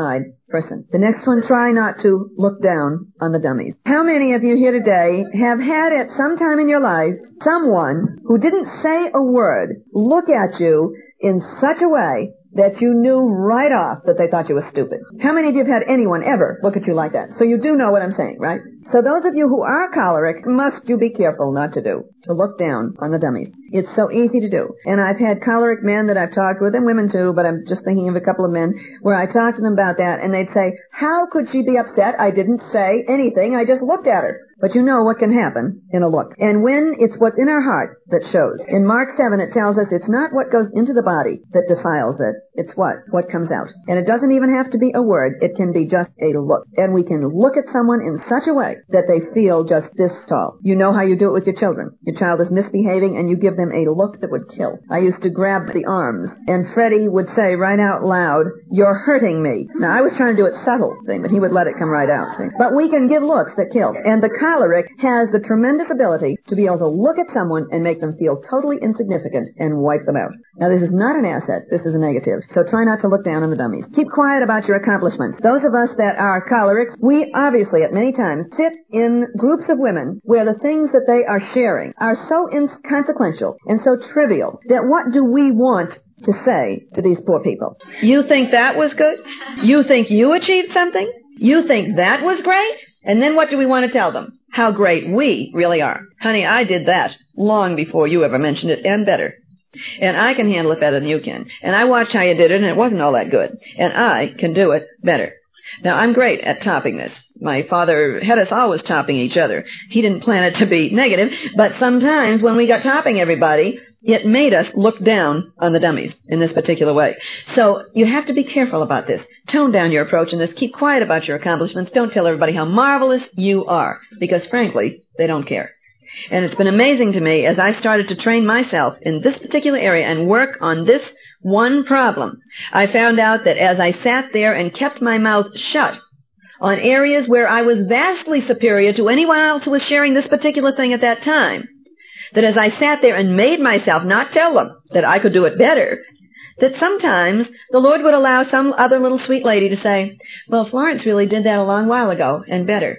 person. The next one, try not to look down on the dummies. How many of you here today have had at some time in your life someone who didn't say a word look at you in such a way that you knew right off that they thought you were stupid? How many of you have had anyone ever look at you like that? So you do know what I'm saying, right? So those of you who are choleric, must you be careful not to do, to look down on the dummies. It's so easy to do. And I've had choleric men that I've talked with, and women too, but I'm just thinking of a couple of men, where I talked to them about that, and they'd say, how could she be upset? I didn't say anything, I just looked at her. But you know what can happen in a look. And when it's what's in our heart that shows. In Mark 7, it tells us it's not what goes into the body that defiles it. It's what comes out. And it doesn't even have to be a word. It can be just a look. And we can look at someone in such a way that they feel just this tall. You know how you do it with your children. Your child is misbehaving and you give them a look that would kill. I used to grab the arms, and Freddie would say right out loud, "You're hurting me." Now, I was trying to do it subtle, see, but he would let it come right out, see. But we can give looks that kill. And the choleric has the tremendous ability to be able to look at someone and make them feel totally insignificant and wipe them out. Now, this is not an asset. This is a negative. So try not to look down on the dummies. Keep quiet about your accomplishments. Those of us that are cholerics, we obviously at many times sit in groups of women where the things that they are sharing are so inconsequential and so trivial that what do we want to say to these poor people? You think that was good? You think you achieved something? You think that was great? And then what do we want to tell them? How great we really are. Honey, I did that long before you ever mentioned it, and better. And I can handle it better than you can. And I watched how you did it, and it wasn't all that good. And I can do it better. Now, I'm great at topping this. My father had us always topping each other. He didn't plan it to be negative, but sometimes when we got topping everybody, it made us look down on the dummies in this particular way. So you have to be careful about this. Tone down your approach in this. Keep quiet about your accomplishments. Don't tell everybody how marvelous you are, because frankly, they don't care. And it's been amazing to me as I started to train myself in this particular area and work on this one problem. I found out that as I sat there and kept my mouth shut on areas where I was vastly superior to anyone else who was sharing this particular thing at that time, that as I sat there and made myself not tell them that I could do it better, that sometimes the Lord would allow some other little sweet lady to say, well, Florence really did that a long while ago and better.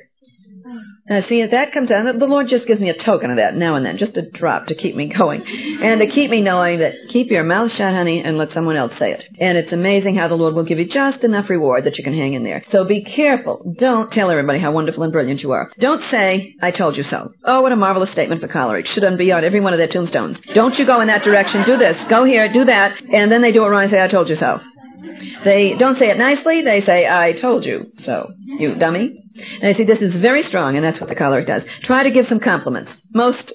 See, if that comes out, the Lord just gives me a token of that now and then, just a drop to keep me going, and to keep me knowing that keep your mouth shut, honey, and let someone else say it. And it's amazing how the Lord will give you just enough reward that you can hang in there. So be careful. Don't tell everybody how wonderful and brilliant you are. Don't say, I told you so. Oh, what a marvelous statement for cholerics. Should be on every one of their tombstones. Don't you go in that direction. Do this. Go here. Do that. And then they do it wrong and say, I told you so. They don't say it nicely. They say, I told you so, you dummy. Now, you see, this is very strong, and that's what the choleric does. Try to give some compliments. Most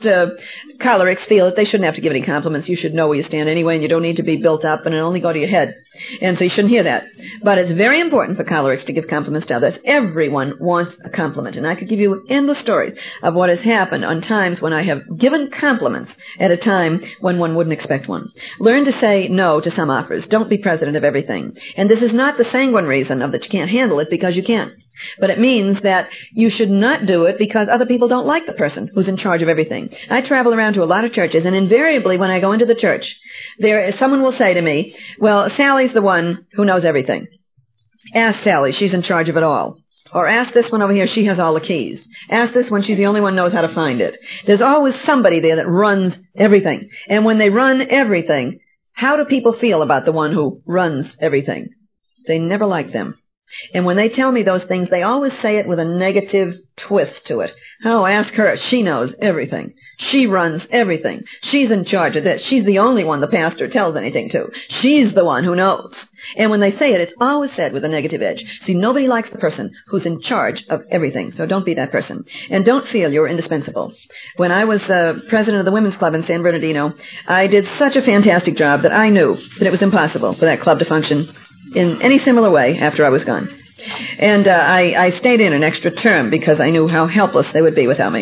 cholerics feel that they shouldn't have to give any compliments. You should know where you stand anyway, and you don't need to be built up, and it'll only go to your head. And so you shouldn't hear that. But it's very important for cholerics to give compliments to others. Everyone wants a compliment, and I could give you endless stories of what has happened on times when I have given compliments at a time when one wouldn't expect one. Learn to say no to some offers. Don't be president of everything. And this is not the sanguine reason of that you can't handle it, because you can't. But it means that you should not do it because other people don't like the person who's in charge of everything. I travel around to a lot of churches, and invariably when I go into the church, someone will say to me, well, Sally's the one who knows everything. Ask Sally, she's in charge of it all. Or ask this one over here, she has all the keys. Ask this one, she's the only one who knows how to find it. There's always somebody there that runs everything. And when they run everything, how do people feel about the one who runs everything? They never like them. And when they tell me those things, they always say it with a negative twist to it. Oh, ask her. She knows everything. She runs everything. She's in charge of this. She's the only one the pastor tells anything to. She's the one who knows. And when they say it, it's always said with a negative edge. See, nobody likes the person who's in charge of everything, so don't be that person. And don't feel you're indispensable. When I was president of the Women's Club in San Bernardino, I did such a fantastic job that I knew that it was impossible for that club to function in any similar way after I was gone. And I stayed in an extra term because I knew how helpless they would be without me.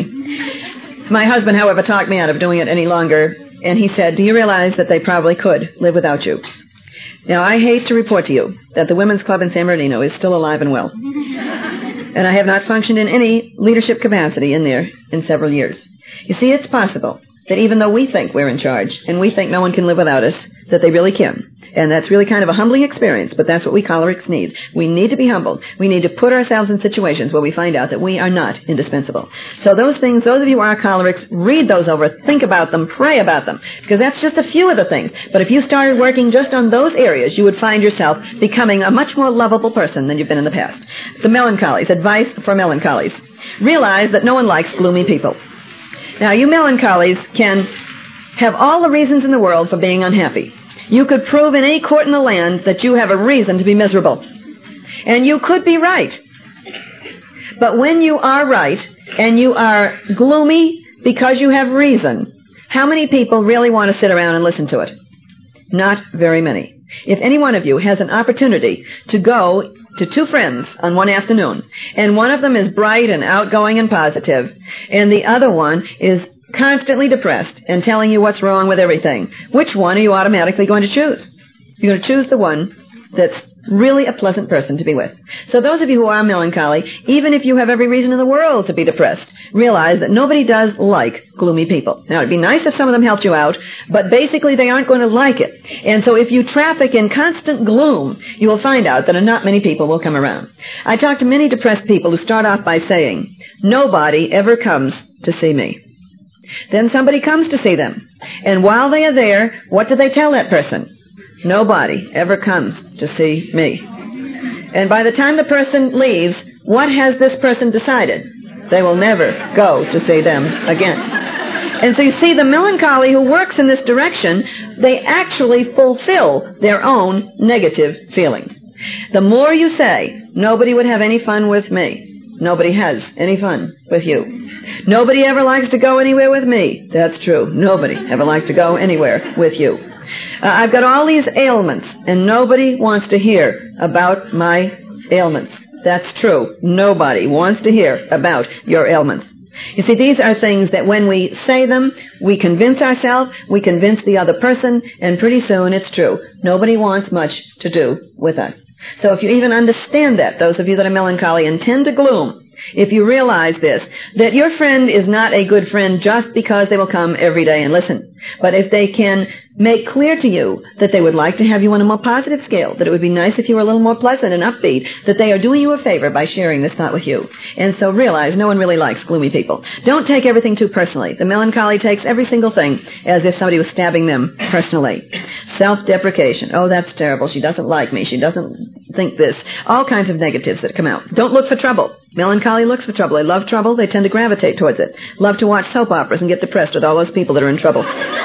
My husband, however, talked me out of doing it any longer, and he said, do you realize that they probably could live without you? Now, I hate to report to you that the Women's Club in San Bernardino is still alive and well. And I have not functioned in any leadership capacity in there in several years. You see, it's possible that even though we think we're in charge, and we think no one can live without us, that they really can. And that's really kind of a humbling experience, but that's what we cholerics need. We need to be humbled. We need to put ourselves in situations where we find out that we are not indispensable. So those things, those of you who are cholerics, read those over, think about them, pray about them, because that's just a few of the things. But if you started working just on those areas, you would find yourself becoming a much more lovable person than you've been in the past. The melancholies, advice for melancholies. Realize that no one likes gloomy people. Now, you melancholies can have all the reasons in the world for being unhappy. You could prove in any court in the land that you have a reason to be miserable. And you could be right. But when you are right and you are gloomy because you have reason, how many people really want to sit around and listen to it? Not very many. If any one of you has an opportunity to go to two friends on one afternoon, and one of them is bright and outgoing and positive, and the other one is constantly depressed and telling you what's wrong with everything, which one are you automatically going to choose? You're going to choose the one that's really a pleasant person to be with. So those of you who are melancholy, even if you have every reason in the world to be depressed, realize that nobody does like gloomy people. Now, it'd be nice if some of them helped you out, but basically they aren't going to like it. And so if you traffic in constant gloom, you will find out that not many people will come around. I talk to many depressed people who start off by saying, nobody ever comes to see me. Then somebody comes to see them. And while they are there, what do they tell that person? Nobody ever comes to see me. And by the time the person leaves, what has this person decided? They will never go to see them again. And so you see, the melancholy who works in this direction, they actually fulfill their own negative feelings. The more you say, nobody would have any fun with me, nobody has any fun with you. Nobody ever likes to go anywhere with me. That's true. Nobody ever likes to go anywhere with you. I've got all these ailments, and nobody wants to hear about my ailments. That's true. Nobody wants to hear about your ailments. You see, these are things that when we say them, we convince ourselves, we convince the other person, and pretty soon it's true. Nobody wants much to do with us. So if you even understand that, those of you that are melancholy and tend to gloom, if you realize this, that your friend is not a good friend just because they will come every day and listen, but if they can make clear to you that they would like to have you on a more positive scale, that it would be nice if you were a little more pleasant and upbeat, that they are doing you a favor by sharing this thought with you. And so realize no one really likes gloomy people. Don't take everything too personally. The melancholy takes every single thing as if somebody was stabbing them personally. Self-deprecation. Oh, that's terrible. She doesn't like me. She doesn't think this. All kinds of negatives that come out. Don't look for trouble. Melancholy looks for trouble. They love trouble. They tend to gravitate towards it. Love to watch soap operas and get depressed with all those people that are in trouble.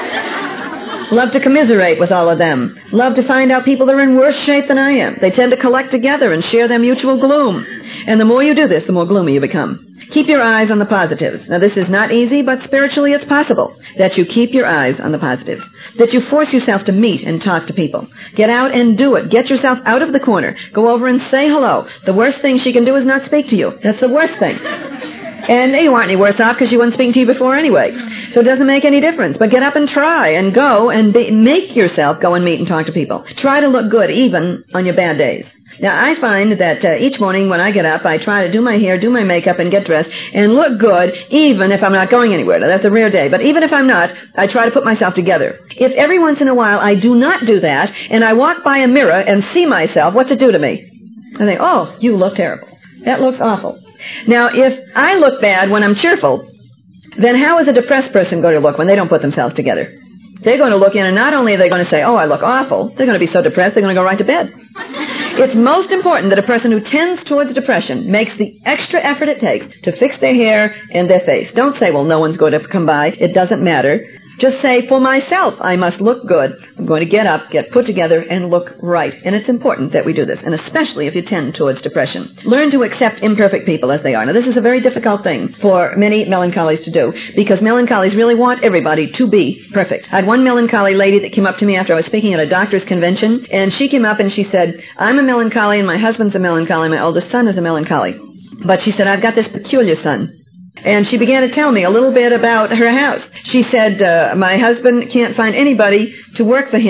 Love to commiserate with all of them. Love to find out people that are in worse shape than I am. They tend to collect together and share their mutual gloom. And the more you do this, the more gloomy you become. Keep your eyes on the positives. Now, this is not easy, but spiritually it's possible that you keep your eyes on the positives, that you force yourself to meet and talk to people. Get out and do it. Get yourself out of the corner. Go over and say hello. The worst thing she can do is not speak to you. That's the worst thing. And you aren't any worse off because she wasn't speaking to you before anyway. So it doesn't make any difference. But get up and try and go and make yourself go and meet and talk to people. Try to look good even on your bad days. Now, I find that each morning when I get up, I try to do my hair, do my makeup, and get dressed, and look good even if I'm not going anywhere. Now, that's a rare day. But even if I'm not, I try to put myself together. If every once in a while I do not do that, and I walk by a mirror and see myself, what's it do to me? I think, oh, you look terrible. That looks awful. Now, if I look bad when I'm cheerful, then how is a depressed person going to look when they don't put themselves together? They're going to look in, and not only are they going to say, oh, I look awful, they're going to be so depressed, they're going to go right to bed. It's most important that a person who tends towards depression makes the extra effort it takes to fix their hair and their face. Don't say, well, no one's going to come by. It doesn't matter. Just say, for myself, I must look good. I'm going to get up, get put together, and look right. And it's important that we do this, and especially if you tend towards depression. Learn to accept imperfect people as they are. Now, this is a very difficult thing for many melancholies to do, because melancholies really want everybody to be perfect. I had one melancholy lady that came up to me after I was speaking at a doctor's convention, and she came up and she said, I'm a melancholy, and my husband's a melancholy, my oldest son is a melancholy. But she said, I've got this peculiar son. And she began to tell me a little bit about her house. She said, my husband can't find anybody to work for him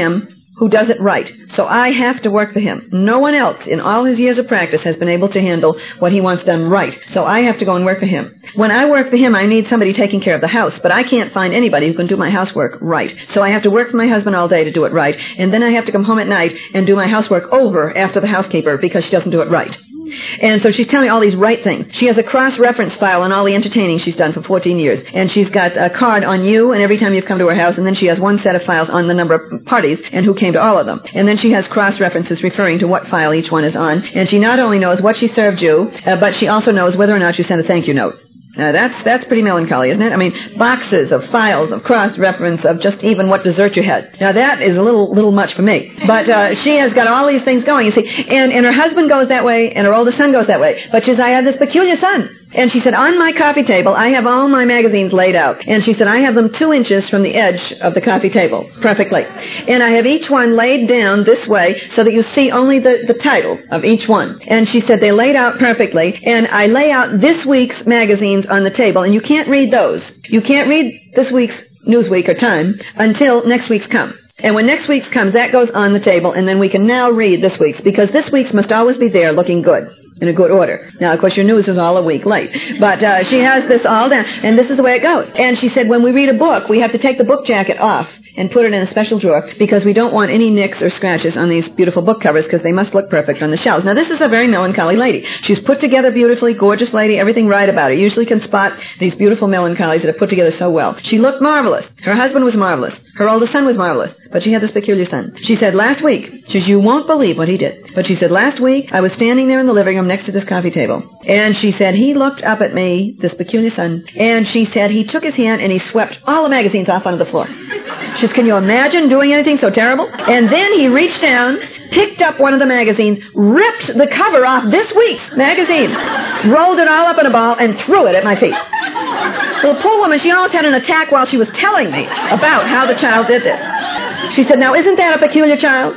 who does it right. So I have to work for him. No one else in all his years of practice has been able to handle what he wants done right. So I have to go and work for him. When I work for him, I need somebody taking care of the house, but I can't find anybody who can do my housework right. So I have to work for my husband all day to do it right, and then I have to come home at night and do my housework over after the housekeeper because she doesn't do it right. And so she's telling me all these right things. She has a cross-reference file on all the entertaining she's done for 14 years. And she's got a card on you and every time you've come to her house. And then she has one set of files on the number of parties and who came to all of them. And then she has cross-references referring to what file each one is on. And she not only knows what she served you, but she also knows whether or not you sent a thank you note. Now, that's pretty melancholy, isn't it? I mean, boxes of files of cross-reference of just even what dessert you had. Now, that is a little much for me. But she has got all these things going, you see. And her husband goes that way, and her oldest son goes that way. But she says, I have this peculiar son. And she said, on my coffee table, I have all my magazines laid out. And she said, I have them 2 inches from the edge of the coffee table, perfectly. And I have each one laid down this way so that you see only the title of each one. And she said, they laid out perfectly. And I lay out this week's magazines on the table, and you can't read those. You can't read this week's Newsweek or Time until next week's come. And when next week's comes, that goes on the table, and then we can now read this week's, because this week's must always be there looking good. In a good order. Now, of course, your news is all a week late. But she has this all down, and this is the way it goes. And she said when we read a book, we have to take the book jacket off and put it in a special drawer because we don't want any nicks or scratches on these beautiful book covers because they must look perfect on the shelves. Now, this is a very melancholy lady. She's put together beautifully, gorgeous lady, everything right about her. You usually can spot these beautiful melancholies that are put together so well. She looked marvelous. Her husband was marvelous. Her oldest son was marvelous. But she had this peculiar son. She said last week, she says, you won't believe what he did. But she said last week, I was standing there in the living room next to this coffee table. And she said he looked up at me, this peculiar son, and she said he took his hand and he swept all the magazines off onto the floor. She says, can you imagine doing anything so terrible? And then he reached down, picked up one of the magazines, ripped the cover off this week's magazine, rolled it all up in a ball, and threw it at my feet. Well, the poor woman, she almost had an attack while she was telling me about how the child did this. She said, now, isn't that a peculiar child?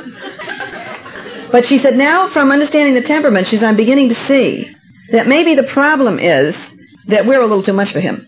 But she said, now, from understanding the temperament, she said, I'm beginning to see that maybe the problem is that we're a little too much for him.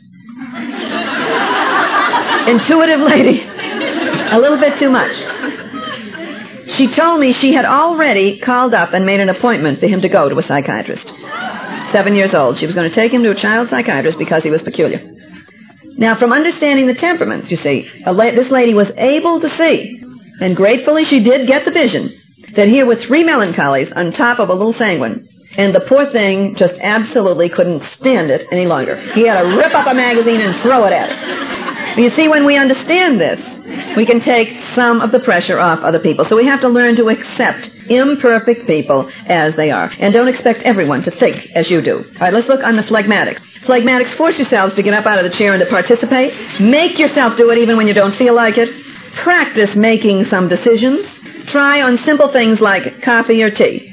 Intuitive lady. A little bit too much. She told me she had already called up and made an appointment for him to go to a psychiatrist. 7 years old. She was going to take him to a child psychiatrist because he was peculiar. Now, from understanding the temperaments, you see, this lady was able to see, and gratefully she did get the vision, that here were 3 melancholies on top of a little sanguine, and the poor thing just absolutely couldn't stand it any longer. He had to rip up a magazine and throw it at it. You see, when we understand this, we can take some of the pressure off other people. So we have to learn to accept imperfect people as they are. And don't expect everyone to think as you do. All right, let's look on the phlegmatics. Phlegmatics, force yourselves to get up out of the chair and to participate. Make yourself do it even when you don't feel like it. Practice making some decisions. Try on simple things like coffee or tea.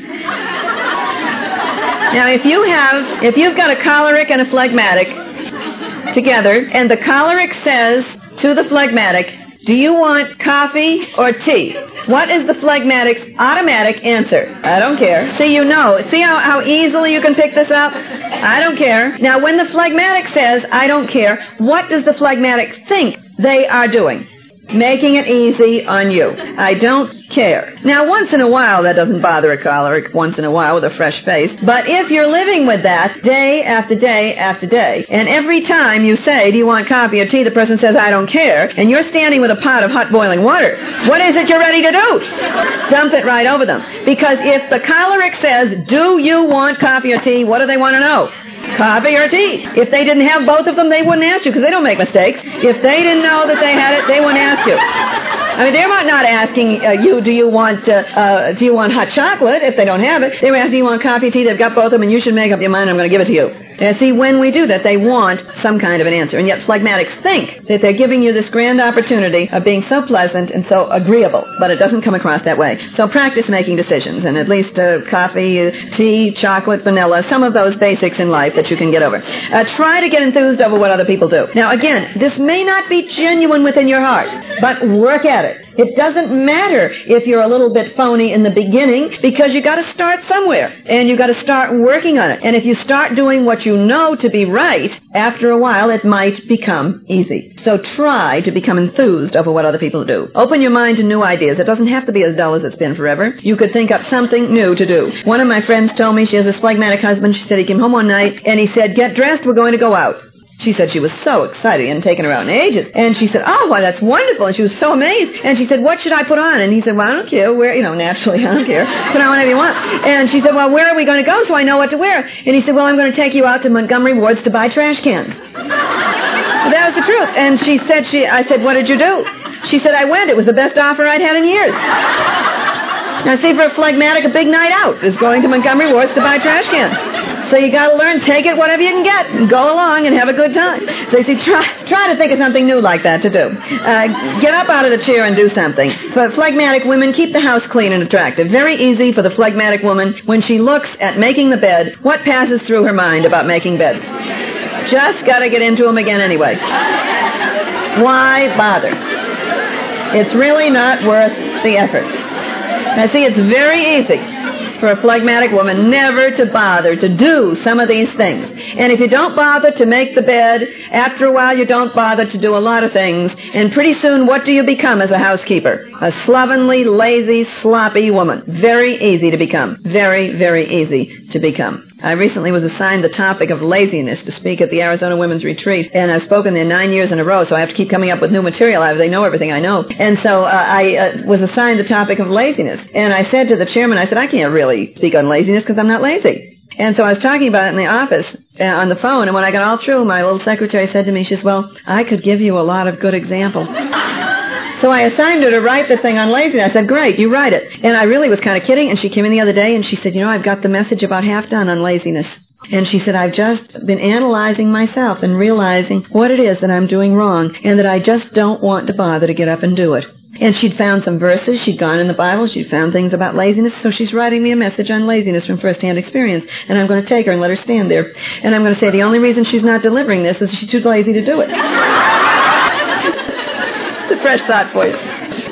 Now, if you've got a choleric and a phlegmatic together, and the choleric says to the phlegmatic, do you want coffee or tea? What is the phlegmatic's automatic answer? I don't care. See, you know. See how easily you can pick this up? I don't care. Now, when the phlegmatic says, I don't care, what does the phlegmatic think they are doing? Making it easy on you. I don't care. Now, once in a while, that doesn't bother a choleric, once in a while with a fresh face. But if you're living with that day after day after day, and every time you say, do you want coffee or tea, the person says, I don't care, and you're standing with a pot of hot boiling water, what is it you're ready to do? Dump it right over them. Because if the choleric says, do you want coffee or tea, what do they want to know? Coffee or tea. If they didn't have both of them, they wouldn't ask you, because they don't make mistakes. If they didn't know that they had it, they wouldn't ask you. I mean, they're not asking you, do you want hot chocolate if they don't have it. They were asking, do you want coffee, tea? They've got both of them, and you should make up your mind. I'm going to give it to you. And see, when we do that, they want some kind of an answer. And yet phlegmatics think that they're giving you this grand opportunity of being so pleasant and so agreeable, but it doesn't come across that way. So practice making decisions, and at least coffee, tea, chocolate, vanilla, some of those basics in life that you can get over. Try to get enthused over what other people do. Now, again, this may not be genuine within your heart, but work at it. It doesn't matter if you're a little bit phony in the beginning, because you got to start somewhere, and you got to start working on it. And if you start doing what you know to be right, after a while it might become easy. So try to become enthused over what other people do. Open your mind to new ideas. It doesn't have to be as dull as it's been forever. You could think up something new to do. One of my friends told me she has this phlegmatic husband. She said he came home one night and he said, "Get dressed, we're going to go out." She said she was so excited. He hadn't taken her out in ages. And she said, "Oh, why, that's wonderful." And she was so amazed. And she said, "What should I put on?" And he said, "Well, I don't care. Where, naturally, I don't care. Put on whatever you want." And she said, "Well, where are we going to go so I know what to wear?" And he said, "Well, I'm going to take you out to Montgomery Ward's to buy trash cans." Well, that was the truth. And she said, I said, "What did you do?" She said, "I went. It was the best offer I'd had in years." Now, see, for a phlegmatic, a big night out is going to Montgomery Ward's to buy trash cans. So you got to learn, take it whatever you can get, and go along and have a good time. So you see, try to think of something new like that to do. Get up out of the chair and do something. For phlegmatic women, keep the house clean and attractive. Very easy for the phlegmatic woman, when she looks at making the bed, what passes through her mind about making beds? Just got to get into them again anyway. Why bother? It's really not worth the effort. Now, see, it's very easy for a phlegmatic woman never to bother to do some of these things. And if you don't bother to make the bed, after a while you don't bother to do a lot of things. And pretty soon, what do you become as a housekeeper? A slovenly, lazy, sloppy woman. Very easy to become. Very, very easy to become. I recently was assigned the topic of laziness to speak at the Arizona Women's Retreat, and I've spoken there 9 years in a row, so I have to keep coming up with new material. They know everything I know. And so I was assigned the topic of laziness. And I said to the chairman, I said, "I can't really speak on laziness because I'm not lazy." And so I was talking about it in the office on the phone, and when I got all through, my little secretary said to me, she says, "Well, I could give you a lot of good examples." So I assigned her to write the thing on laziness. I said, "Great, you write it." And I really was kind of kidding, and she came in the other day, and she said, "I've got the message about half done on laziness." And she said, "I've just been analyzing myself and realizing what it is that I'm doing wrong, and that I just don't want to bother to get up and do it." And she'd found some verses. She'd gone in the Bible. She'd found things about laziness. So she's writing me a message on laziness from first-hand experience. And I'm going to take her and let her stand there. And I'm going to say the only reason she's not delivering this is she's too lazy to do it. It's a fresh thought for you.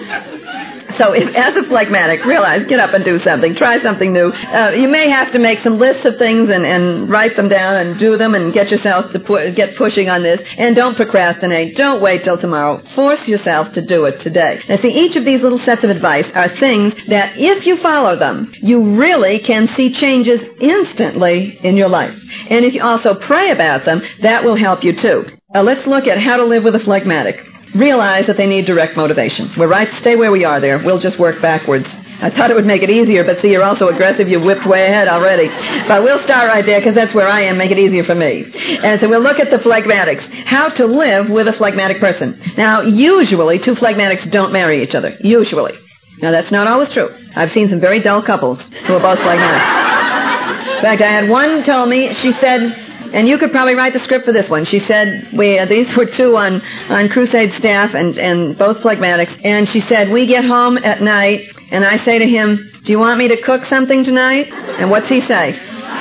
So if, as a phlegmatic, realize, get up and do something. Try something new. You may have to make some lists of things and write them down and do them and get yourself to get pushing on this. And don't procrastinate. Don't wait till tomorrow. Force yourself to do it today. Now, see, each of these little sets of advice are things that, if you follow them, you really can see changes instantly in your life. And if you also pray about them, that will help you too. Let's look at how to live with a phlegmatic. Realize that they need direct motivation. We're right to stay where we are there. We'll just work backwards. I thought it would make it easier, but see, you're also aggressive. You whipped way ahead already. But we'll start right there because that's where I am. Make it easier for me. And so we'll look at the phlegmatics. How to live with a phlegmatic person. Now, usually, two phlegmatics don't marry each other. Usually. Now, that's not always true. I've seen some very dull couples who are both phlegmatic. In fact, I had one told me, she said, and you could probably write the script for this one. She said, these were two on Crusade staff and both phlegmatics. And she said, we get home at night, and I say to him, "Do you want me to cook something tonight?" And what's he say?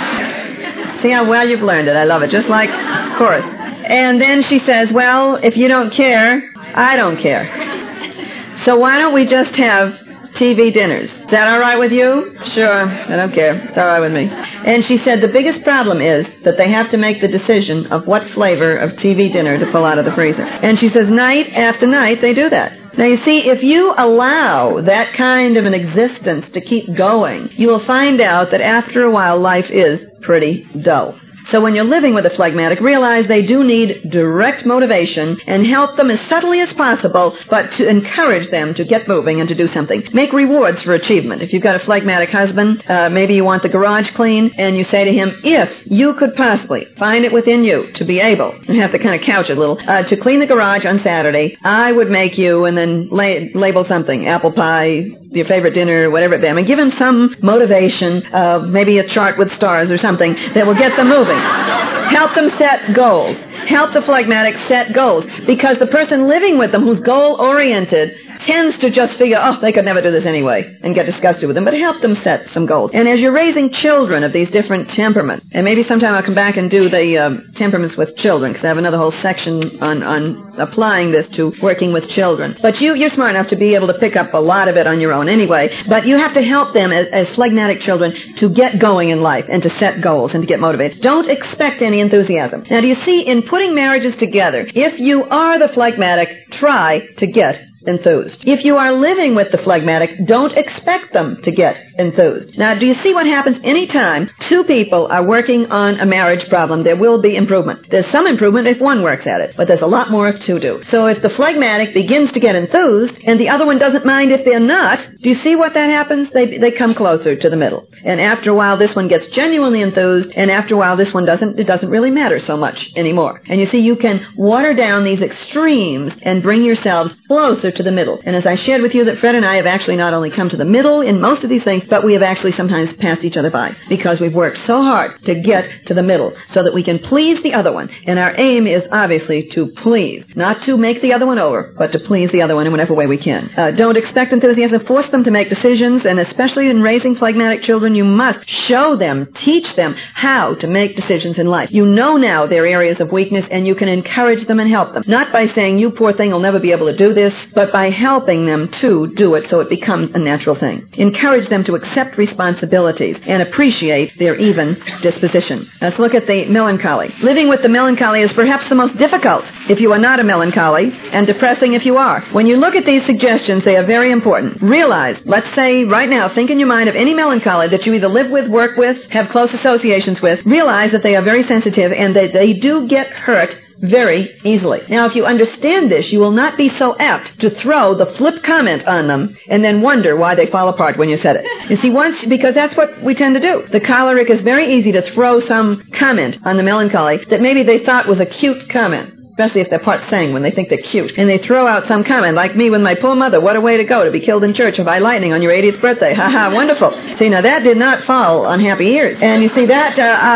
See how well you've learned it. I love it. Just like chorus. And then she says, "Well, if you don't care, I don't care. So why don't we just have TV dinners? Is that all right with you?" "Sure, I don't care. It's all right with me." And she said the biggest problem is that they have to make the decision of what flavor of TV dinner to pull out of the freezer. And she says night after night they do that. Now, you see, if you allow that kind of an existence to keep going, you will find out that after a while life is pretty dull. So when you're living with a phlegmatic, realize they do need direct motivation and help them as subtly as possible, but to encourage them to get moving and to do something. Make rewards for achievement. If you've got a phlegmatic husband, maybe you want the garage clean, and you say to him, if you could possibly find it within you to be able, and have to kind of couch it a little, to clean the garage on Saturday, I would make you, and then label something, apple pie, your favorite dinner, whatever it be. I mean, give him some motivation, maybe a chart with stars or something that will get them moving. Help them set goals. Help the phlegmatic set goals. Because the person living with them who's goal-oriented tends to just figure, oh, they could never do this anyway, and get disgusted with them. But help them set some goals. And as you're raising children of these different temperaments, and maybe sometime I'll come back and do the temperaments with children, because I have another whole section on applying this to working with children. But you're smart enough to be able to pick up a lot of it on your own anyway. But you have to help them as phlegmatic children to get going in life and to set goals and to get motivated. Don't expect any enthusiasm. Now, do you see, in putting marriages together, if you are the phlegmatic, try to get enthused. If you are living with the phlegmatic, don't expect them to get enthused. Now, do you see what happens anytime two people are working on a marriage problem? There will be improvement. There's some improvement if one works at it, but there's a lot more if two do. So if the phlegmatic begins to get enthused and the other one doesn't mind if they're not, do you see what that happens? They come closer to the middle. And after a while, this one gets genuinely enthused, and after a while, this one doesn't. It doesn't really matter so much anymore. And you see, you can water down these extremes and bring yourselves closer to the middle. And as I shared with you, that Fred and I have actually not only come to the middle in most of these things, but we have actually sometimes passed each other by, because we've worked so hard to get to the middle so that we can please the other one. And our aim is obviously to please, not to make the other one over, but to please the other one in whatever way we can. Don't expect enthusiasm. Force them to make decisions, and especially in raising phlegmatic children, you must show them, teach them how to make decisions in life. You know now their areas of weakness, and you can encourage them and help them. Not by saying, you poor thing will never be able to do this, but by helping them to do it so it becomes a natural thing. Encourage them to accept responsibilities and appreciate their even disposition. Let's look at the melancholy. Living with the melancholy is perhaps the most difficult if you are not a melancholy, and depressing if you are. When you look at these suggestions, they are very important. Realize, let's say right now, think in your mind of any melancholy that you either live with, work with, have close associations with. Realize that they are very sensitive and that they do get hurt very easily. Now, if you understand this, you will not be so apt to throw the flip comment on them and then wonder why they fall apart when you said it. You see, because that's what we tend to do. The choleric is very easy to throw some comment on the melancholy that maybe they thought was a cute comment, especially if they're part sang when they think they're cute. And they throw out some comment, like me with my poor mother, what a way to go, to be killed in church by lightning on your 80th birthday. Ha ha, wonderful. See, now that did not fall on happy ears. And you see, that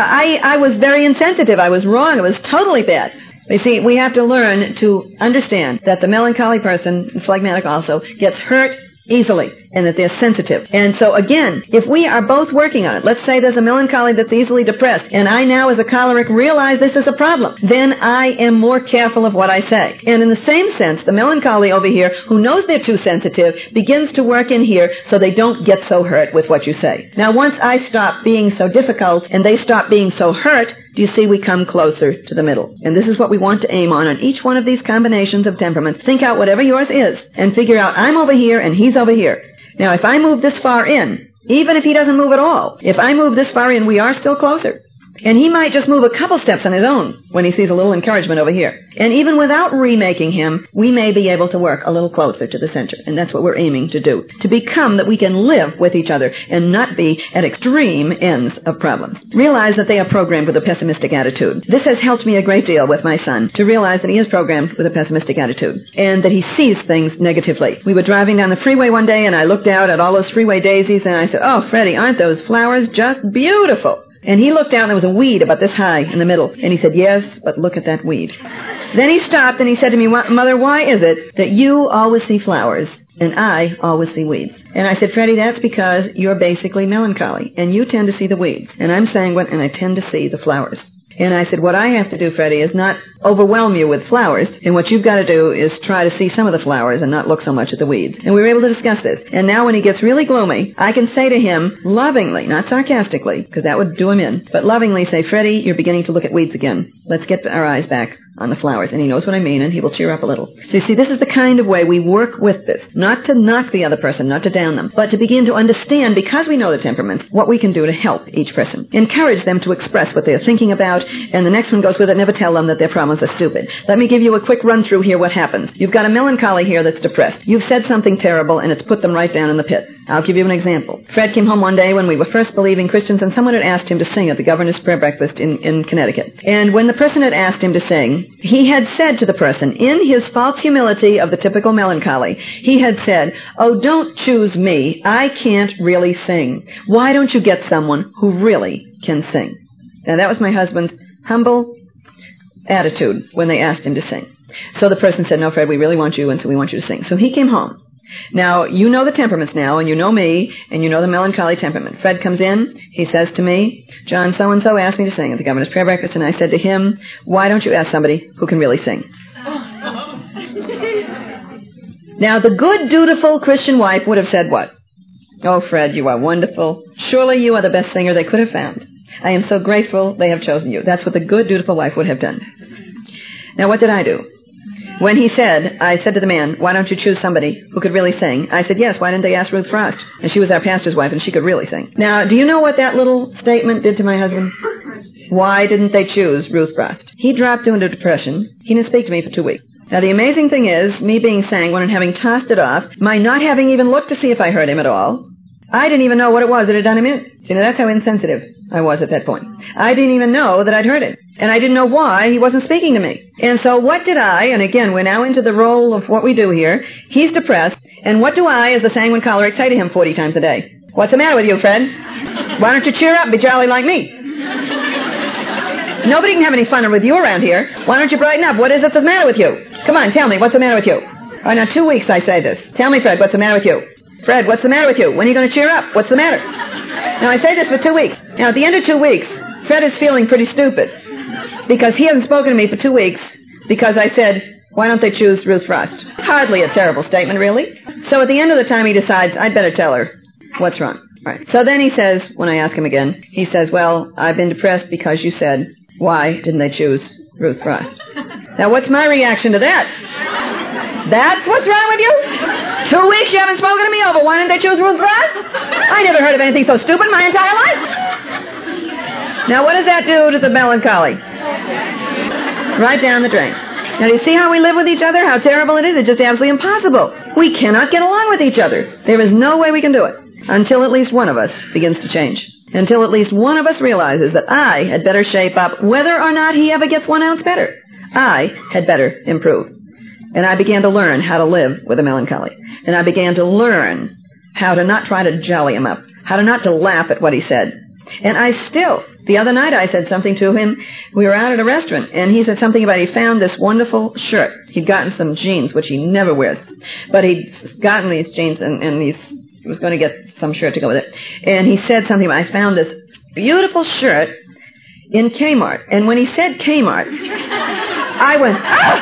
I was very insensitive. I was wrong. It was totally bad. You see, we have to learn to understand that the melancholy person, phlegmatic also, gets hurt easily, and that they're sensitive. And so again, if we are both working on it, let's say there's a melancholy that's easily depressed, and I now as a choleric realize this is a problem, then I am more careful of what I say. And in the same sense, the melancholy over here, who knows they're too sensitive, begins to work in here so they don't get so hurt with what you say. Now, once I stop being so difficult and they stop being so hurt, do you see we come closer to the middle? And this is what we want to aim on each one of these combinations of temperaments. Think out whatever yours is and figure out, I'm over here and he's over here. Now, if I move this far in, even if he doesn't move at all, if I move this far in, we are still closer. And he might just move a couple steps on his own when he sees a little encouragement over here. And even without remaking him, we may be able to work a little closer to the center. And that's what we're aiming to do. To become that we can live with each other and not be at extreme ends of problems. Realize that they are programmed with a pessimistic attitude. This has helped me a great deal with my son, to realize that he is programmed with a pessimistic attitude and that he sees things negatively. We were driving down the freeway one day and I looked out at all those freeway daisies and I said, oh, Freddie, aren't those flowers just beautiful? And he looked down, and there was a weed about this high in the middle. And he said, yes, but look at that weed. Then he stopped, and he said to me, Mother, why is it that you always see flowers, and I always see weeds? And I said, Freddie, that's because you're basically melancholy, and you tend to see the weeds. And I'm sanguine, and I tend to see the flowers. And I said, what I have to do, Freddie, is not overwhelm you with flowers. And what you've got to do is try to see some of the flowers and not look so much at the weeds. And we were able to discuss this. And now when he gets really gloomy, I can say to him lovingly, not sarcastically, because that would do him in, but lovingly say, Freddie, you're beginning to look at weeds again. Let's get our eyes back on the flowers. And he knows what I mean, and he will cheer up a little. So you see, this is the kind of way we work with this. Not to knock the other person, not to down them, but to begin to understand, because we know the temperaments, what we can do to help each person. Encourage them to express what they're thinking about, and the next one goes with it, never tell them that their problems are stupid. Let me give you a quick run through here what happens. You've got a melancholy here that's depressed. You've said something terrible, and it's put them right down in the pit. I'll give you an example. Fred came home one day when we were first believing Christians, and someone had asked him to sing at the governor's prayer breakfast in Connecticut. And when the person had asked him to sing, he had said to the person, in his false humility of the typical melancholy, he had said, oh, don't choose me. I can't really sing. Why don't you get someone who really can sing? Now, that was my husband's humble attitude when they asked him to sing. So the person said, no, Fred, we really want you, and so we want you to sing. So he came home. Now, you know the temperaments now, and you know me, and you know the melancholy temperament. Fred comes in, he says to me, John so-and-so asked me to sing at the governor's prayer breakfast, and I said to him, why don't you ask somebody who can really sing? Now, the good, dutiful Christian wife would have said what? Oh, Fred, you are wonderful. Surely you are the best singer they could have found. I am so grateful they have chosen you. That's what the good, dutiful wife would have done. Now, what did I do? When he said, I said to the man, why don't you choose somebody who could really sing? I said, yes, why didn't they ask Ruth Frost? And she was our pastor's wife, and she could really sing. Now, do you know what that little statement did to my husband? Why didn't they choose Ruth Frost? He dropped into depression. He didn't speak to me for 2 weeks. Now, the amazing thing is, me being sanguine and having tossed it off, my not having even looked to see if I heard him at all, I didn't even know what it was that had done him in. See, now that's how insensitive I was at that point. I didn't even know that I'd heard him. And I didn't know why he wasn't speaking to me. And so what did I, and again, we're now into the role of what we do here. He's depressed. And what do I, as the sanguine choleric, say to him 40 times a day? What's the matter with you, Fred? Why don't you cheer up and be jolly like me? Nobody can have any fun with you around here. Why don't you brighten up? What is it that's the matter with you? Come on, tell me, what's the matter with you? All right, now 2 weeks I say this. Tell me, Fred, what's the matter with you? Fred, what's the matter with you? When are you going to cheer up? What's the matter? Now, I say this for 2 weeks. Now, at the end of 2 weeks, Fred is feeling pretty stupid because he hasn't spoken to me for 2 weeks because I said, why don't they choose Ruth Frost? Hardly a terrible statement, really. So at the end of the time, he decides, I'd better tell her what's wrong. All right. So then he says, when I ask him again, he says, well, I've been depressed because you said, why didn't they choose Ruth Frost? Now, what's my reaction to that? That's what's wrong with you? 2 weeks you haven't spoken to me over. Why didn't they choose Ruth Frost? I never heard of anything so stupid in my entire life. Now, what does that do to the melancholy? Right down the drain. Now, do you see how we live with each other? How terrible it is? It's just absolutely impossible. We cannot get along with each other. There is no way we can do it until at least one of us begins to change. Until at least one of us realizes that I had better shape up, whether or not he ever gets 1 ounce better. I had better improve. And I began to learn how to live with a melancholy. And I began to learn how to not try to jolly him up, how to not to laugh at what he said. And the other night I said something to him. We were out at a restaurant, and he said something about he found this wonderful shirt. He'd gotten some jeans, which he never wears. But he'd gotten these jeans, and he was going to get some shirt to go with it. And he said something about, I found this beautiful shirt in Kmart. And when he said Kmart, I went,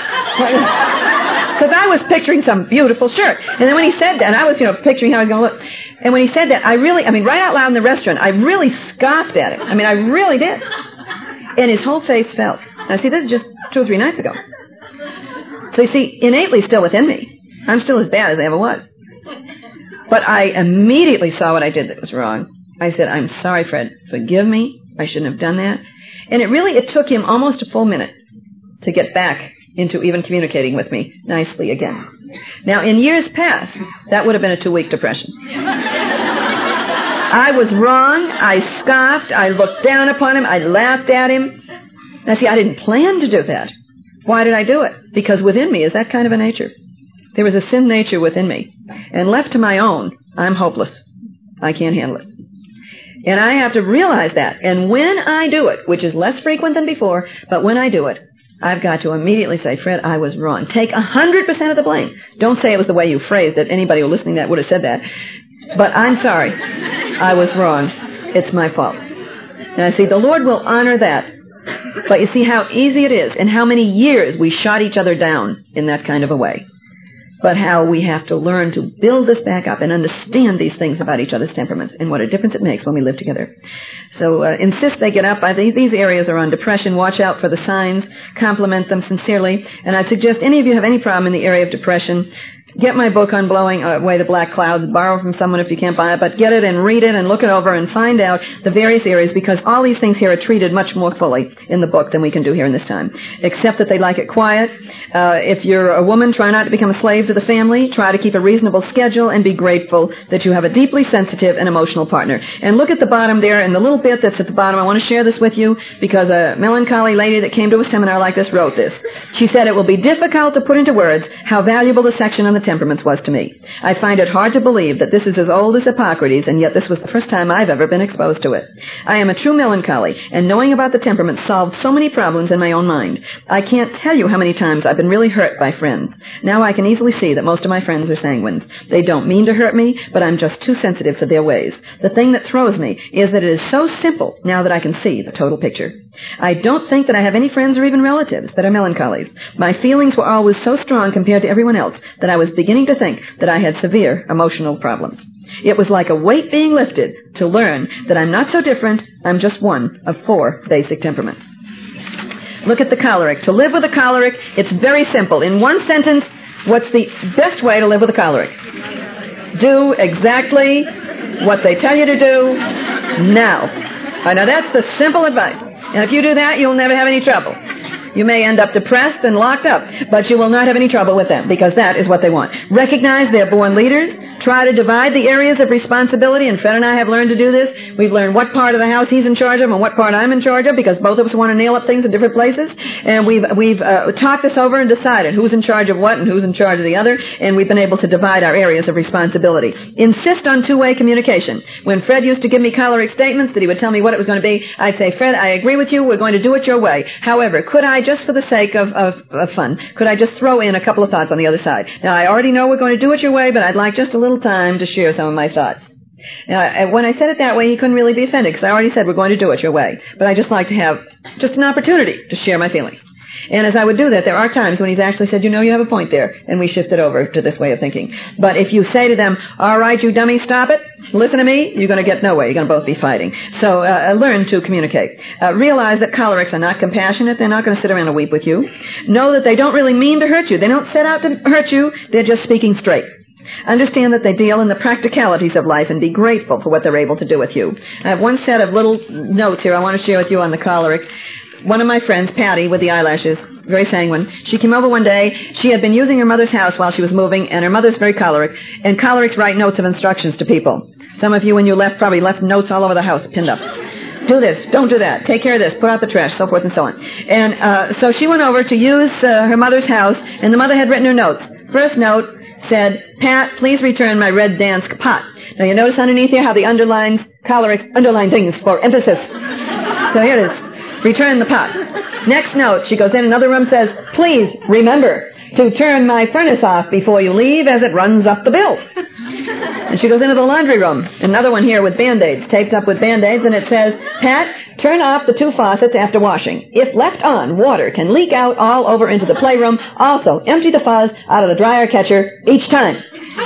because I was picturing some beautiful shirt. And then when he said that, I was, picturing how I was going to look. And when he said that, right out loud in the restaurant, I really scoffed at him. I really did. And his whole face fell. Now, see, this is just 2 or 3 nights ago. So, you see, innately still within me, I'm still as bad as I ever was. But I immediately saw what I did that was wrong. I said, I'm sorry, Fred. Forgive me. I shouldn't have done that. And it took him almost a full minute to get back into even communicating with me nicely again. Now, in years past, that would have been a 2-week depression. I was wrong. I scoffed. I looked down upon him. I laughed at him. Now, see, I didn't plan to do that. Why did I do it? Because within me is that kind of a nature. There was a sin nature within me. And left to my own, I'm hopeless. I can't handle it. And I have to realize that. And when I do it, which is less frequent than before, but when I do it, I've got to immediately say, Fred, I was wrong. Take 100% of the blame. Don't say it was the way you phrased it. Anybody who listening to that would have said that. But I'm sorry. I was wrong. It's my fault. Now, see, the Lord will honor that. But you see how easy it is and how many years we shot each other down in that kind of a way. But how we have to learn to build this back up and understand these things about each other's temperaments and what a difference it makes when we live together. So insist they get up. These areas are on depression. Watch out for the signs. Compliment them sincerely. And I suggest any of you have any problem in the area of depression, get my book on Blowing Away the Black Clouds. Borrow from someone if you can't buy it, but get it and read it and look it over and find out the various areas, because all these things here are treated much more fully in the book than we can do here in this time. Except that they like it quiet. If you're a woman, try not to become a slave to the family. Try to keep a reasonable schedule and be grateful that you have a deeply sensitive and emotional partner. And look at the bottom there, and the little bit that's at the bottom. I want to share this with you because a melancholy lady that came to a seminar like this wrote this. She said, it will be difficult to put into words how valuable the section on the temperaments was to me. I find it hard to believe that this is as old as Hippocrates, and yet this was the first time I've ever been exposed to it. I am a true melancholy, and knowing about the temperament solved so many problems in my own mind. I can't tell you how many times I've been really hurt by friends. Now I can easily see that most of my friends are sanguines. They don't mean to hurt me, but I'm just too sensitive for their ways. The thing that throws me is that it is so simple now that I can see the total picture. I don't think that I have any friends or even relatives that are melancholies. My feelings were always so strong compared to everyone else that I was beginning to think that I had severe emotional problems. It was like a weight being lifted to learn that I'm not so different. I'm just one of 4 basic temperaments. Look at the choleric. To live with a choleric, it's very simple. In one sentence, what's the best way to live with a choleric? Do exactly what they tell you to do now. Now that's the simple advice. And if you do that, you'll never have any trouble. You may end up depressed and locked up, but you will not have any trouble with them because that is what they want. Recognize they're born leaders. Try to divide the areas of responsibility, and Fred and I have learned to do this. We've learned what part of the house he's in charge of and what part I'm in charge of because both of us want to nail up things in different places. And we've talked this over and decided who's in charge of what and who's in charge of the other, and we've been able to divide our areas of responsibility. Insist on two-way communication. When Fred used to give me choleric statements that he would tell me what it was going to be, I'd say, Fred, I agree with you. We're going to do it your way. However, could I, just for the sake of fun, could I just throw in a couple of thoughts on the other side? Now, I already know we're going to do it your way, but I'd like just a little time to share some of my thoughts. Now, when I said it that way, he couldn't really be offended because I already said we're going to do it your way. But I just like to have just an opportunity to share my feelings. And as I would do that, there are times when he's actually said, you know, you have a point there, and we shifted over to this way of thinking. But if you say to them, all right, you dummy, stop it, listen to me, you're going to get nowhere. You're going to both be fighting. So learn to communicate. Realize that cholerics are not compassionate. They're not going to sit around and weep with you. Know that they don't really mean to hurt you. They don't set out to hurt you. They're just speaking straight. Understand that they deal in the practicalities of life and be grateful for what they're able to do with you. I have one set of little notes here I want to share with you on the choleric. One of my friends, Patty, with the eyelashes, very sanguine, she came over one day. She had been using her mother's house while she was moving, and her mother's very choleric, and cholerics write notes of instructions to people. Some of you, when you left, probably left notes all over the house pinned up. Do this, don't do that, take care of this, put out the trash, so forth and so on. And so she went over to use her mother's house, and the mother had written her notes. First note said, Pat, please return my red Dansk pot. Now you notice underneath here how the underline things for emphasis. So here it is. Return the pot. Next note, she goes in another room, says, please remember to turn my furnace off before you leave as it runs up the bill. And she goes into the laundry room. Another one here with Band-Aids, taped up with Band-Aids, and it says, Pat, turn off the 2 faucets after washing. If left on, water can leak out all over into the playroom. Also, empty the fuzz out of the dryer catcher each time.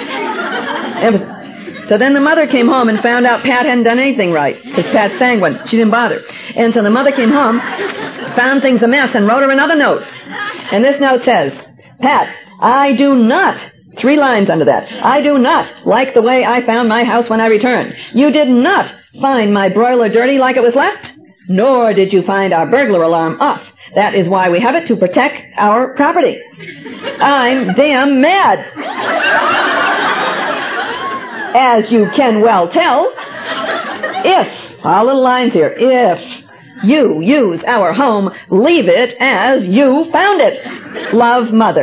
So then the mother came home and found out Pat hadn't done anything right, because Pat's sanguine. She didn't bother. And so the mother came home, found things a mess, and wrote her another note. And this note says, Pat, I do not, 3 lines under that, I do not like the way I found my house when I returned. You did not find my broiler dirty like it was left, nor did you find our burglar alarm off. That is why we have it, to protect our property. I'm damn mad. As you can well tell, if, all little lines here, if you use our home, leave it as you found it. Love, Mother.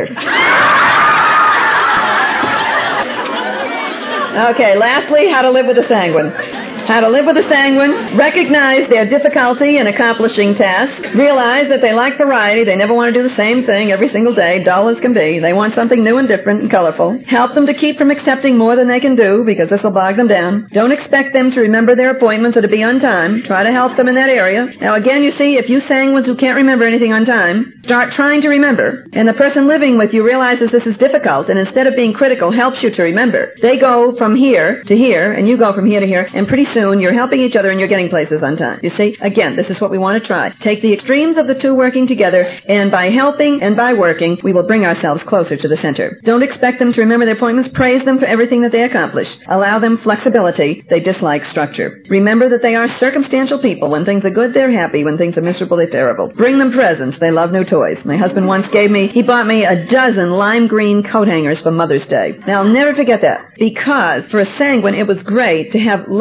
Okay, lastly, how to live with a sanguine. How to live with a sanguine, recognize their difficulty in accomplishing tasks, realize that they like variety, they never want to do the same thing every single day, dull as can be, they want something new and different and colorful. Help them to keep from accepting more than they can do, because this will bog them down. Don't expect them to remember their appointments or to be on time. Try to help them in that area. Now again, you see, if you sanguines who can't remember anything on time, start trying to remember, and the person living with you realizes this is difficult, and instead of being critical, helps you to remember. They go from here to here, and you go from here to here, and pretty soon you're helping each other and you're getting places on time. You see, again, this is what we want to try. Take the extremes of the two working together, and by helping and by working, we will bring ourselves closer to the center. Don't expect them to remember their appointments. Praise them for everything that they accomplish. Allow them flexibility. They dislike structure. Remember that they are circumstantial people. When things are good, they're happy. When things are miserable, they're terrible. Bring them presents. They love new toys. My husband once he bought me a dozen lime green coat hangers for Mother's Day. Now, I'll never forget that, because for a sanguine, it was great to have lime green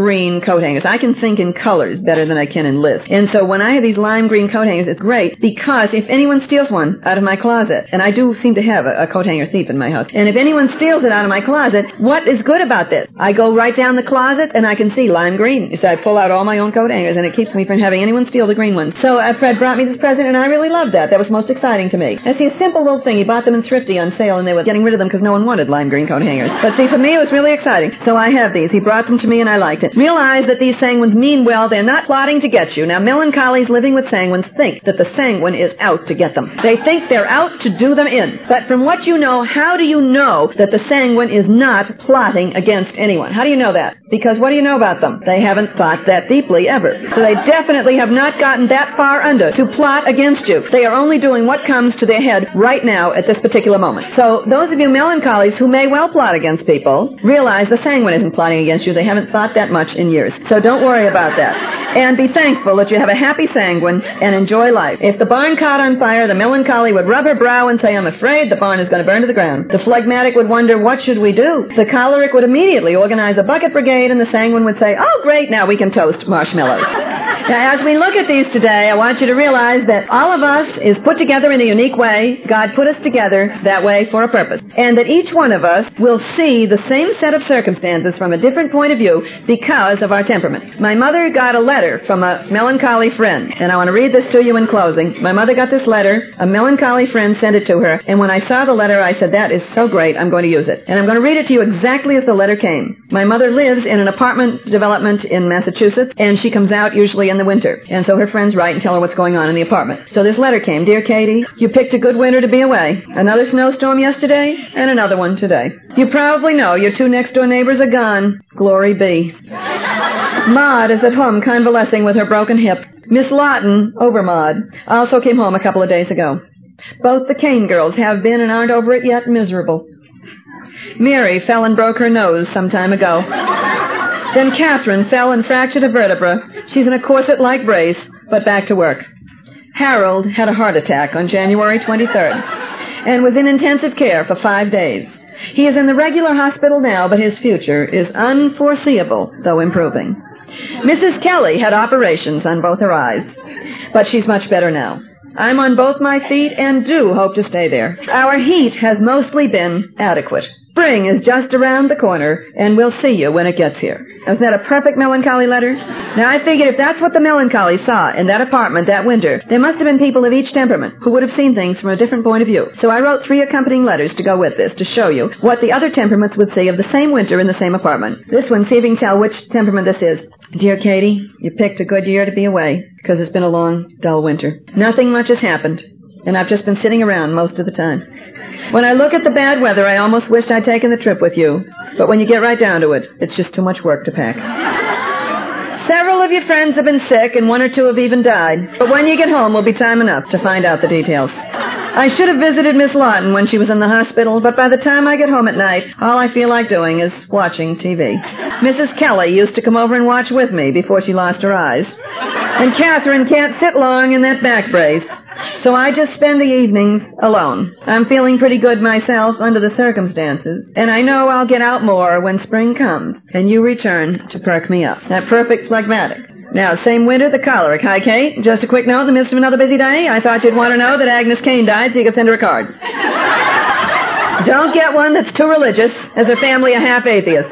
green coat hangers. I can think in colors better than I can in lists. And so when I have these lime green coat hangers, it's great because if anyone steals one out of my closet, and I do seem to have a coat hanger thief in my house, and if anyone steals it out of my closet, what is good about this? I go right down the closet and I can see lime green. So I pull out all my own coat hangers and it keeps me from having anyone steal the green ones. So Fred brought me this present and I really loved that. That was most exciting to me. It's a simple little thing. He bought them in Thrifty on sale and they were getting rid of them because no one wanted lime green coat hangers. But see, for me it was really exciting. So I have these. He brought them to me and I liked it. Realize that these sanguines mean well. They're not plotting to get you. Now, melancholies living with sanguines think that the sanguine is out to get them. They think they're out to do them in. But from what you know, how do you know that the sanguine is not plotting against anyone? How do you know that? Because what do you know about them? They haven't thought that deeply ever. So they definitely have not gotten that far under to plot against you. They are only doing what comes to their head right now at this particular moment. So those of you melancholies who may well plot against people, realize the sanguine isn't plotting against you. They haven't thought that much in years. So don't worry about that. And be thankful that you have a happy sanguine and enjoy life. If the barn caught on fire, the melancholy would rub her brow and say, I'm afraid the barn is going to burn to the ground. The phlegmatic would wonder, what should we do? The choleric would immediately organize a bucket brigade and the sanguine would say, oh, great, now we can toast marshmallows. Now, as we look at these today, I want you to realize that all of us is put together in a unique way. God put us together that way for a purpose. And that each one of us will see the same set of circumstances from a different point of view because of our temperament. My mother got a letter from a melancholy friend, and I want to read this to you in closing. My mother got this letter. A melancholy friend sent it to her, and when I saw the letter, I said, that is so great, I'm going to use it. And I'm going to read it to you exactly as the letter came. My mother lives in an apartment development in Massachusetts, and she comes out usually in the winter. And so her friends write and tell her what's going on in the apartment. So this letter came. Dear Katie, you picked a good winter to be away. Another snowstorm yesterday, and another one today. You probably know your two next-door neighbors are gone. Glory be. Maud is at home convalescing with her broken hip. Miss Lawton, over Maud, also came home a couple of days ago. Both the Kane girls have been and aren't over it yet, miserable. Mary fell and broke her nose some time ago. Then Catherine fell and fractured a vertebra. She's in a corset-like brace, but back to work. Harold had a heart attack on January 23rd and was in intensive care for 5 days. He is in the regular hospital now, but his future is unforeseeable, though improving. Mrs. Kelly had operations on both her eyes, but she's much better now. I'm on both my feet and do hope to stay there. Our heat has mostly been adequate. Spring is just around the corner, and we'll see you when it gets here. Isn't that a perfect melancholy letter? Now, I figured if that's what the melancholy saw in that apartment that winter, there must have been people of each temperament who would have seen things from a different point of view. So I wrote 3 accompanying letters to go with this to show you what the other temperaments would see of the same winter in the same apartment. This one, see if you can tell which temperament this is. Dear Katie, you picked a good year to be away because it's been a long, dull winter. Nothing much has happened, and I've just been sitting around most of the time. When I look at the bad weather, I almost wished I'd taken the trip with you. But when you get right down to it, it's just too much work to pack. Several of your friends have been sick, and 1 or 2 have even died. But when you get home, will be time enough to find out the details. I should have visited Miss Lawton when she was in the hospital, but by the time I get home at night, all I feel like doing is watching TV. Mrs. Kelly used to come over and watch with me before she lost her eyes. And Catherine can't sit long in that back brace. So I just spend the evenings alone. I'm feeling pretty good myself under the circumstances, and I know I'll get out more when spring comes, and you return to perk me up. That perfect phlegmatic. Now, same winter, the choleric. Hi, Kate. Just a quick note in the midst of another busy day. I thought you'd want to know that Agnes Kane died so you could send her a card. Don't get one that's too religious, as her family a half-atheist.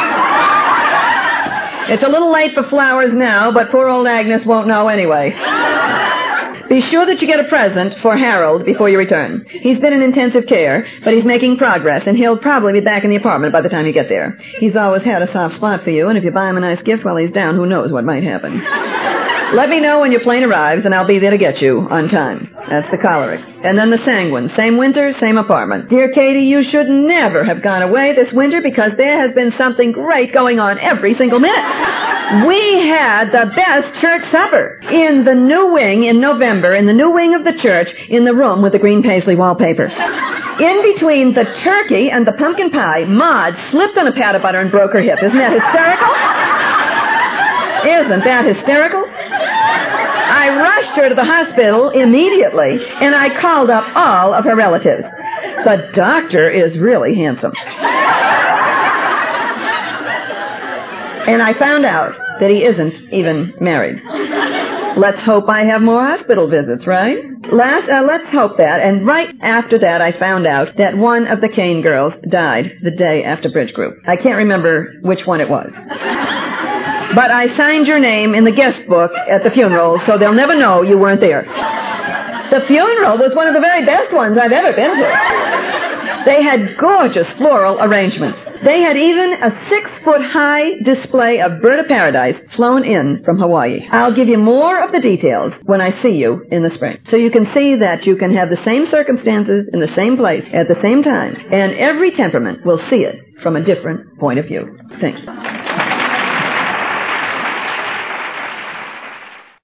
It's a little late for flowers now, but poor old Agnes won't know anyway. Be sure that you get a present for Harold before you return. He's been in intensive care, but he's making progress, and he'll probably be back in the apartment by the time you get there. He's always had a soft spot for you, and if you buy him a nice gift while he's down, who knows what might happen. Let me know when your plane arrives, and I'll be there to get you on time. That's the choleric. And then the sanguine. Same winter, same apartment. Dear Katie, you should never have gone away this winter because there has been something great going on every single minute. We had the best church supper in the new wing in November, in the new wing of the church, in the room with the green paisley wallpaper. In between the turkey and the pumpkin pie, Maud slipped on a pat of butter and broke her hip. Isn't that hysterical? Isn't that hysterical? I rushed her to the hospital immediately, and I called up all of her relatives. The doctor is really handsome. And I found out that he isn't even married. Let's hope I have more hospital visits, right? Let's hope that. And right after that, I found out that one of the Kane girls died the day after Bridge Group. I can't remember which one it was. But I signed your name in the guest book at the funeral, so they'll never know you weren't there. The funeral was one of the very best ones I've ever been to. They had gorgeous floral arrangements. They had even a 6-foot-high display of bird of paradise flown in from Hawaii. I'll give you more of the details when I see you in the spring. So you can see that you can have the same circumstances in the same place at the same time, and every temperament will see it from a different point of view. Thanks.